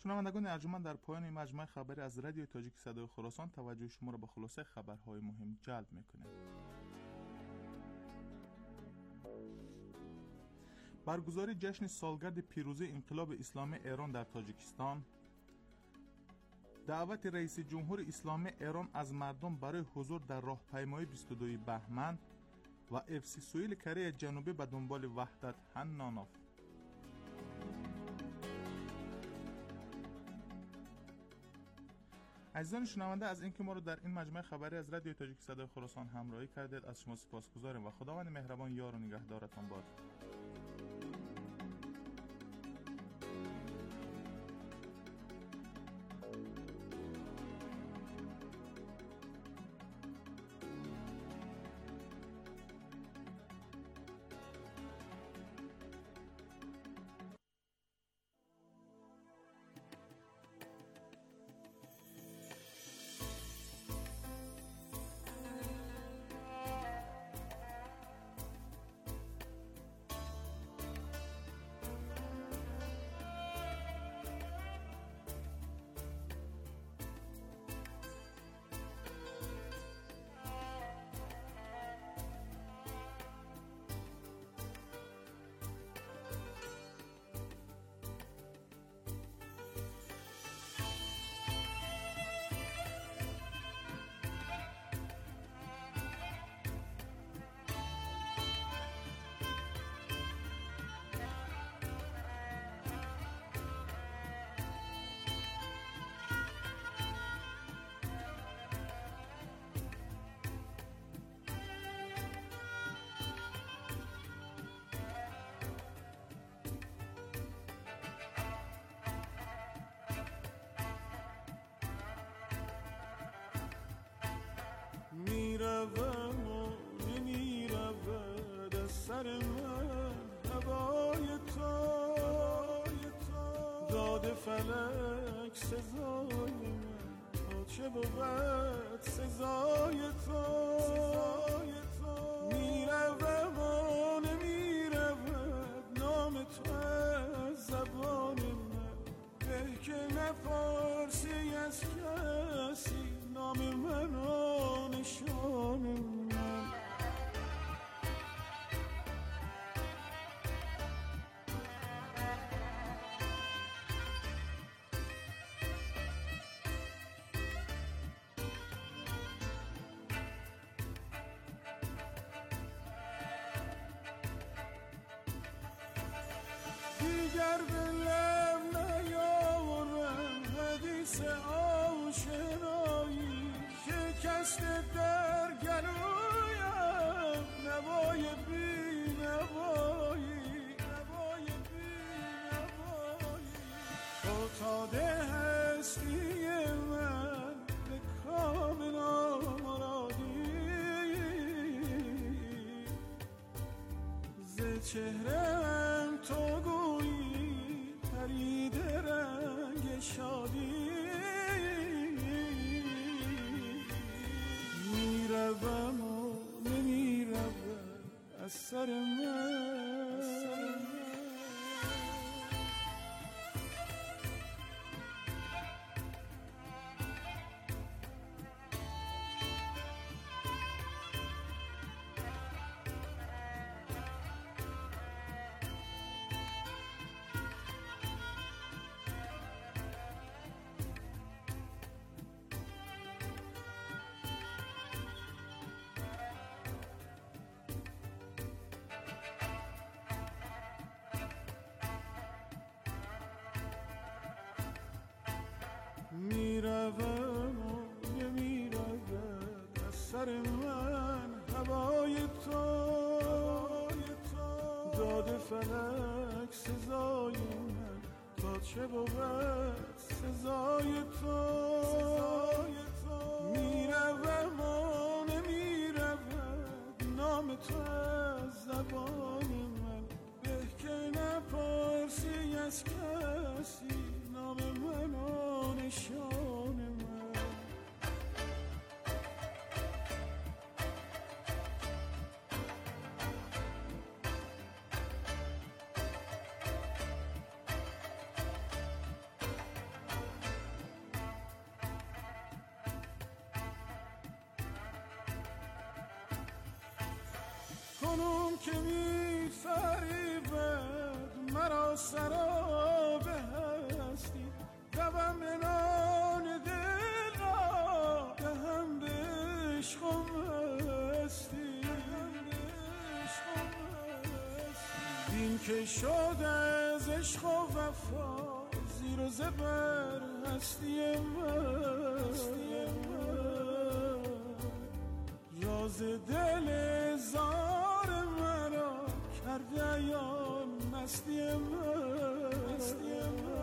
S16: شنوندگان ارجمند، در پایان این مجموعه خبری از رادیو تاجیک صدای خراسان توجه شما را به خلاصه خبرهای مهم جلب میکنه. برگزاری جشن سالگرد پیروزی انقلاب اسلامی ایران در تاجیکستان، دعوت رئیس جمهور اسلامی ایران از مردم برای حضور در راهپیمایی بیست و دو بهمن و اف سی سوئیل کره جنوبی به دنبال وحدت هناناف. عزیزان شنونده، از اینکه ما رو در این مجموعه خبری از رادیو تاجیک صدای خراسان همراهی کردید از شما سپاسگزاریم و خداوند مهربان یار و نگهدارتان باد.
S12: میروم و نمیرود از سر من هوای تو، داد فلک سزای من تا چه بود سزای تو. میروم و نمیرود نام تو از زبان من، به که نپرسی از کسی نام من و نشان من. دیگر به لب نیاورم حدیث آشنایی که کشته در گلویم نوای بی نوایی، نوای بی نوایی. فتاده هستی من به کام نامرادی، ز چهره‌ام تو گویی پرید رنگ شادی. میروم و نمیرود از سر من. میروم و نمیرود از سر من هوای تو، داد فلک سزای من تا چه بود سزای تو. میروم و نمیرود نام تو از زبان من، به که نپرسی از کسی نام من و نشان من. کنون که می فریبد مرا سراب هستی، دوم منان دل را دهم به عشق و مستی. این که شد از عشق و وفا زیر و زبر هستی من، راز دل زار مرا کرده عیان مستی من.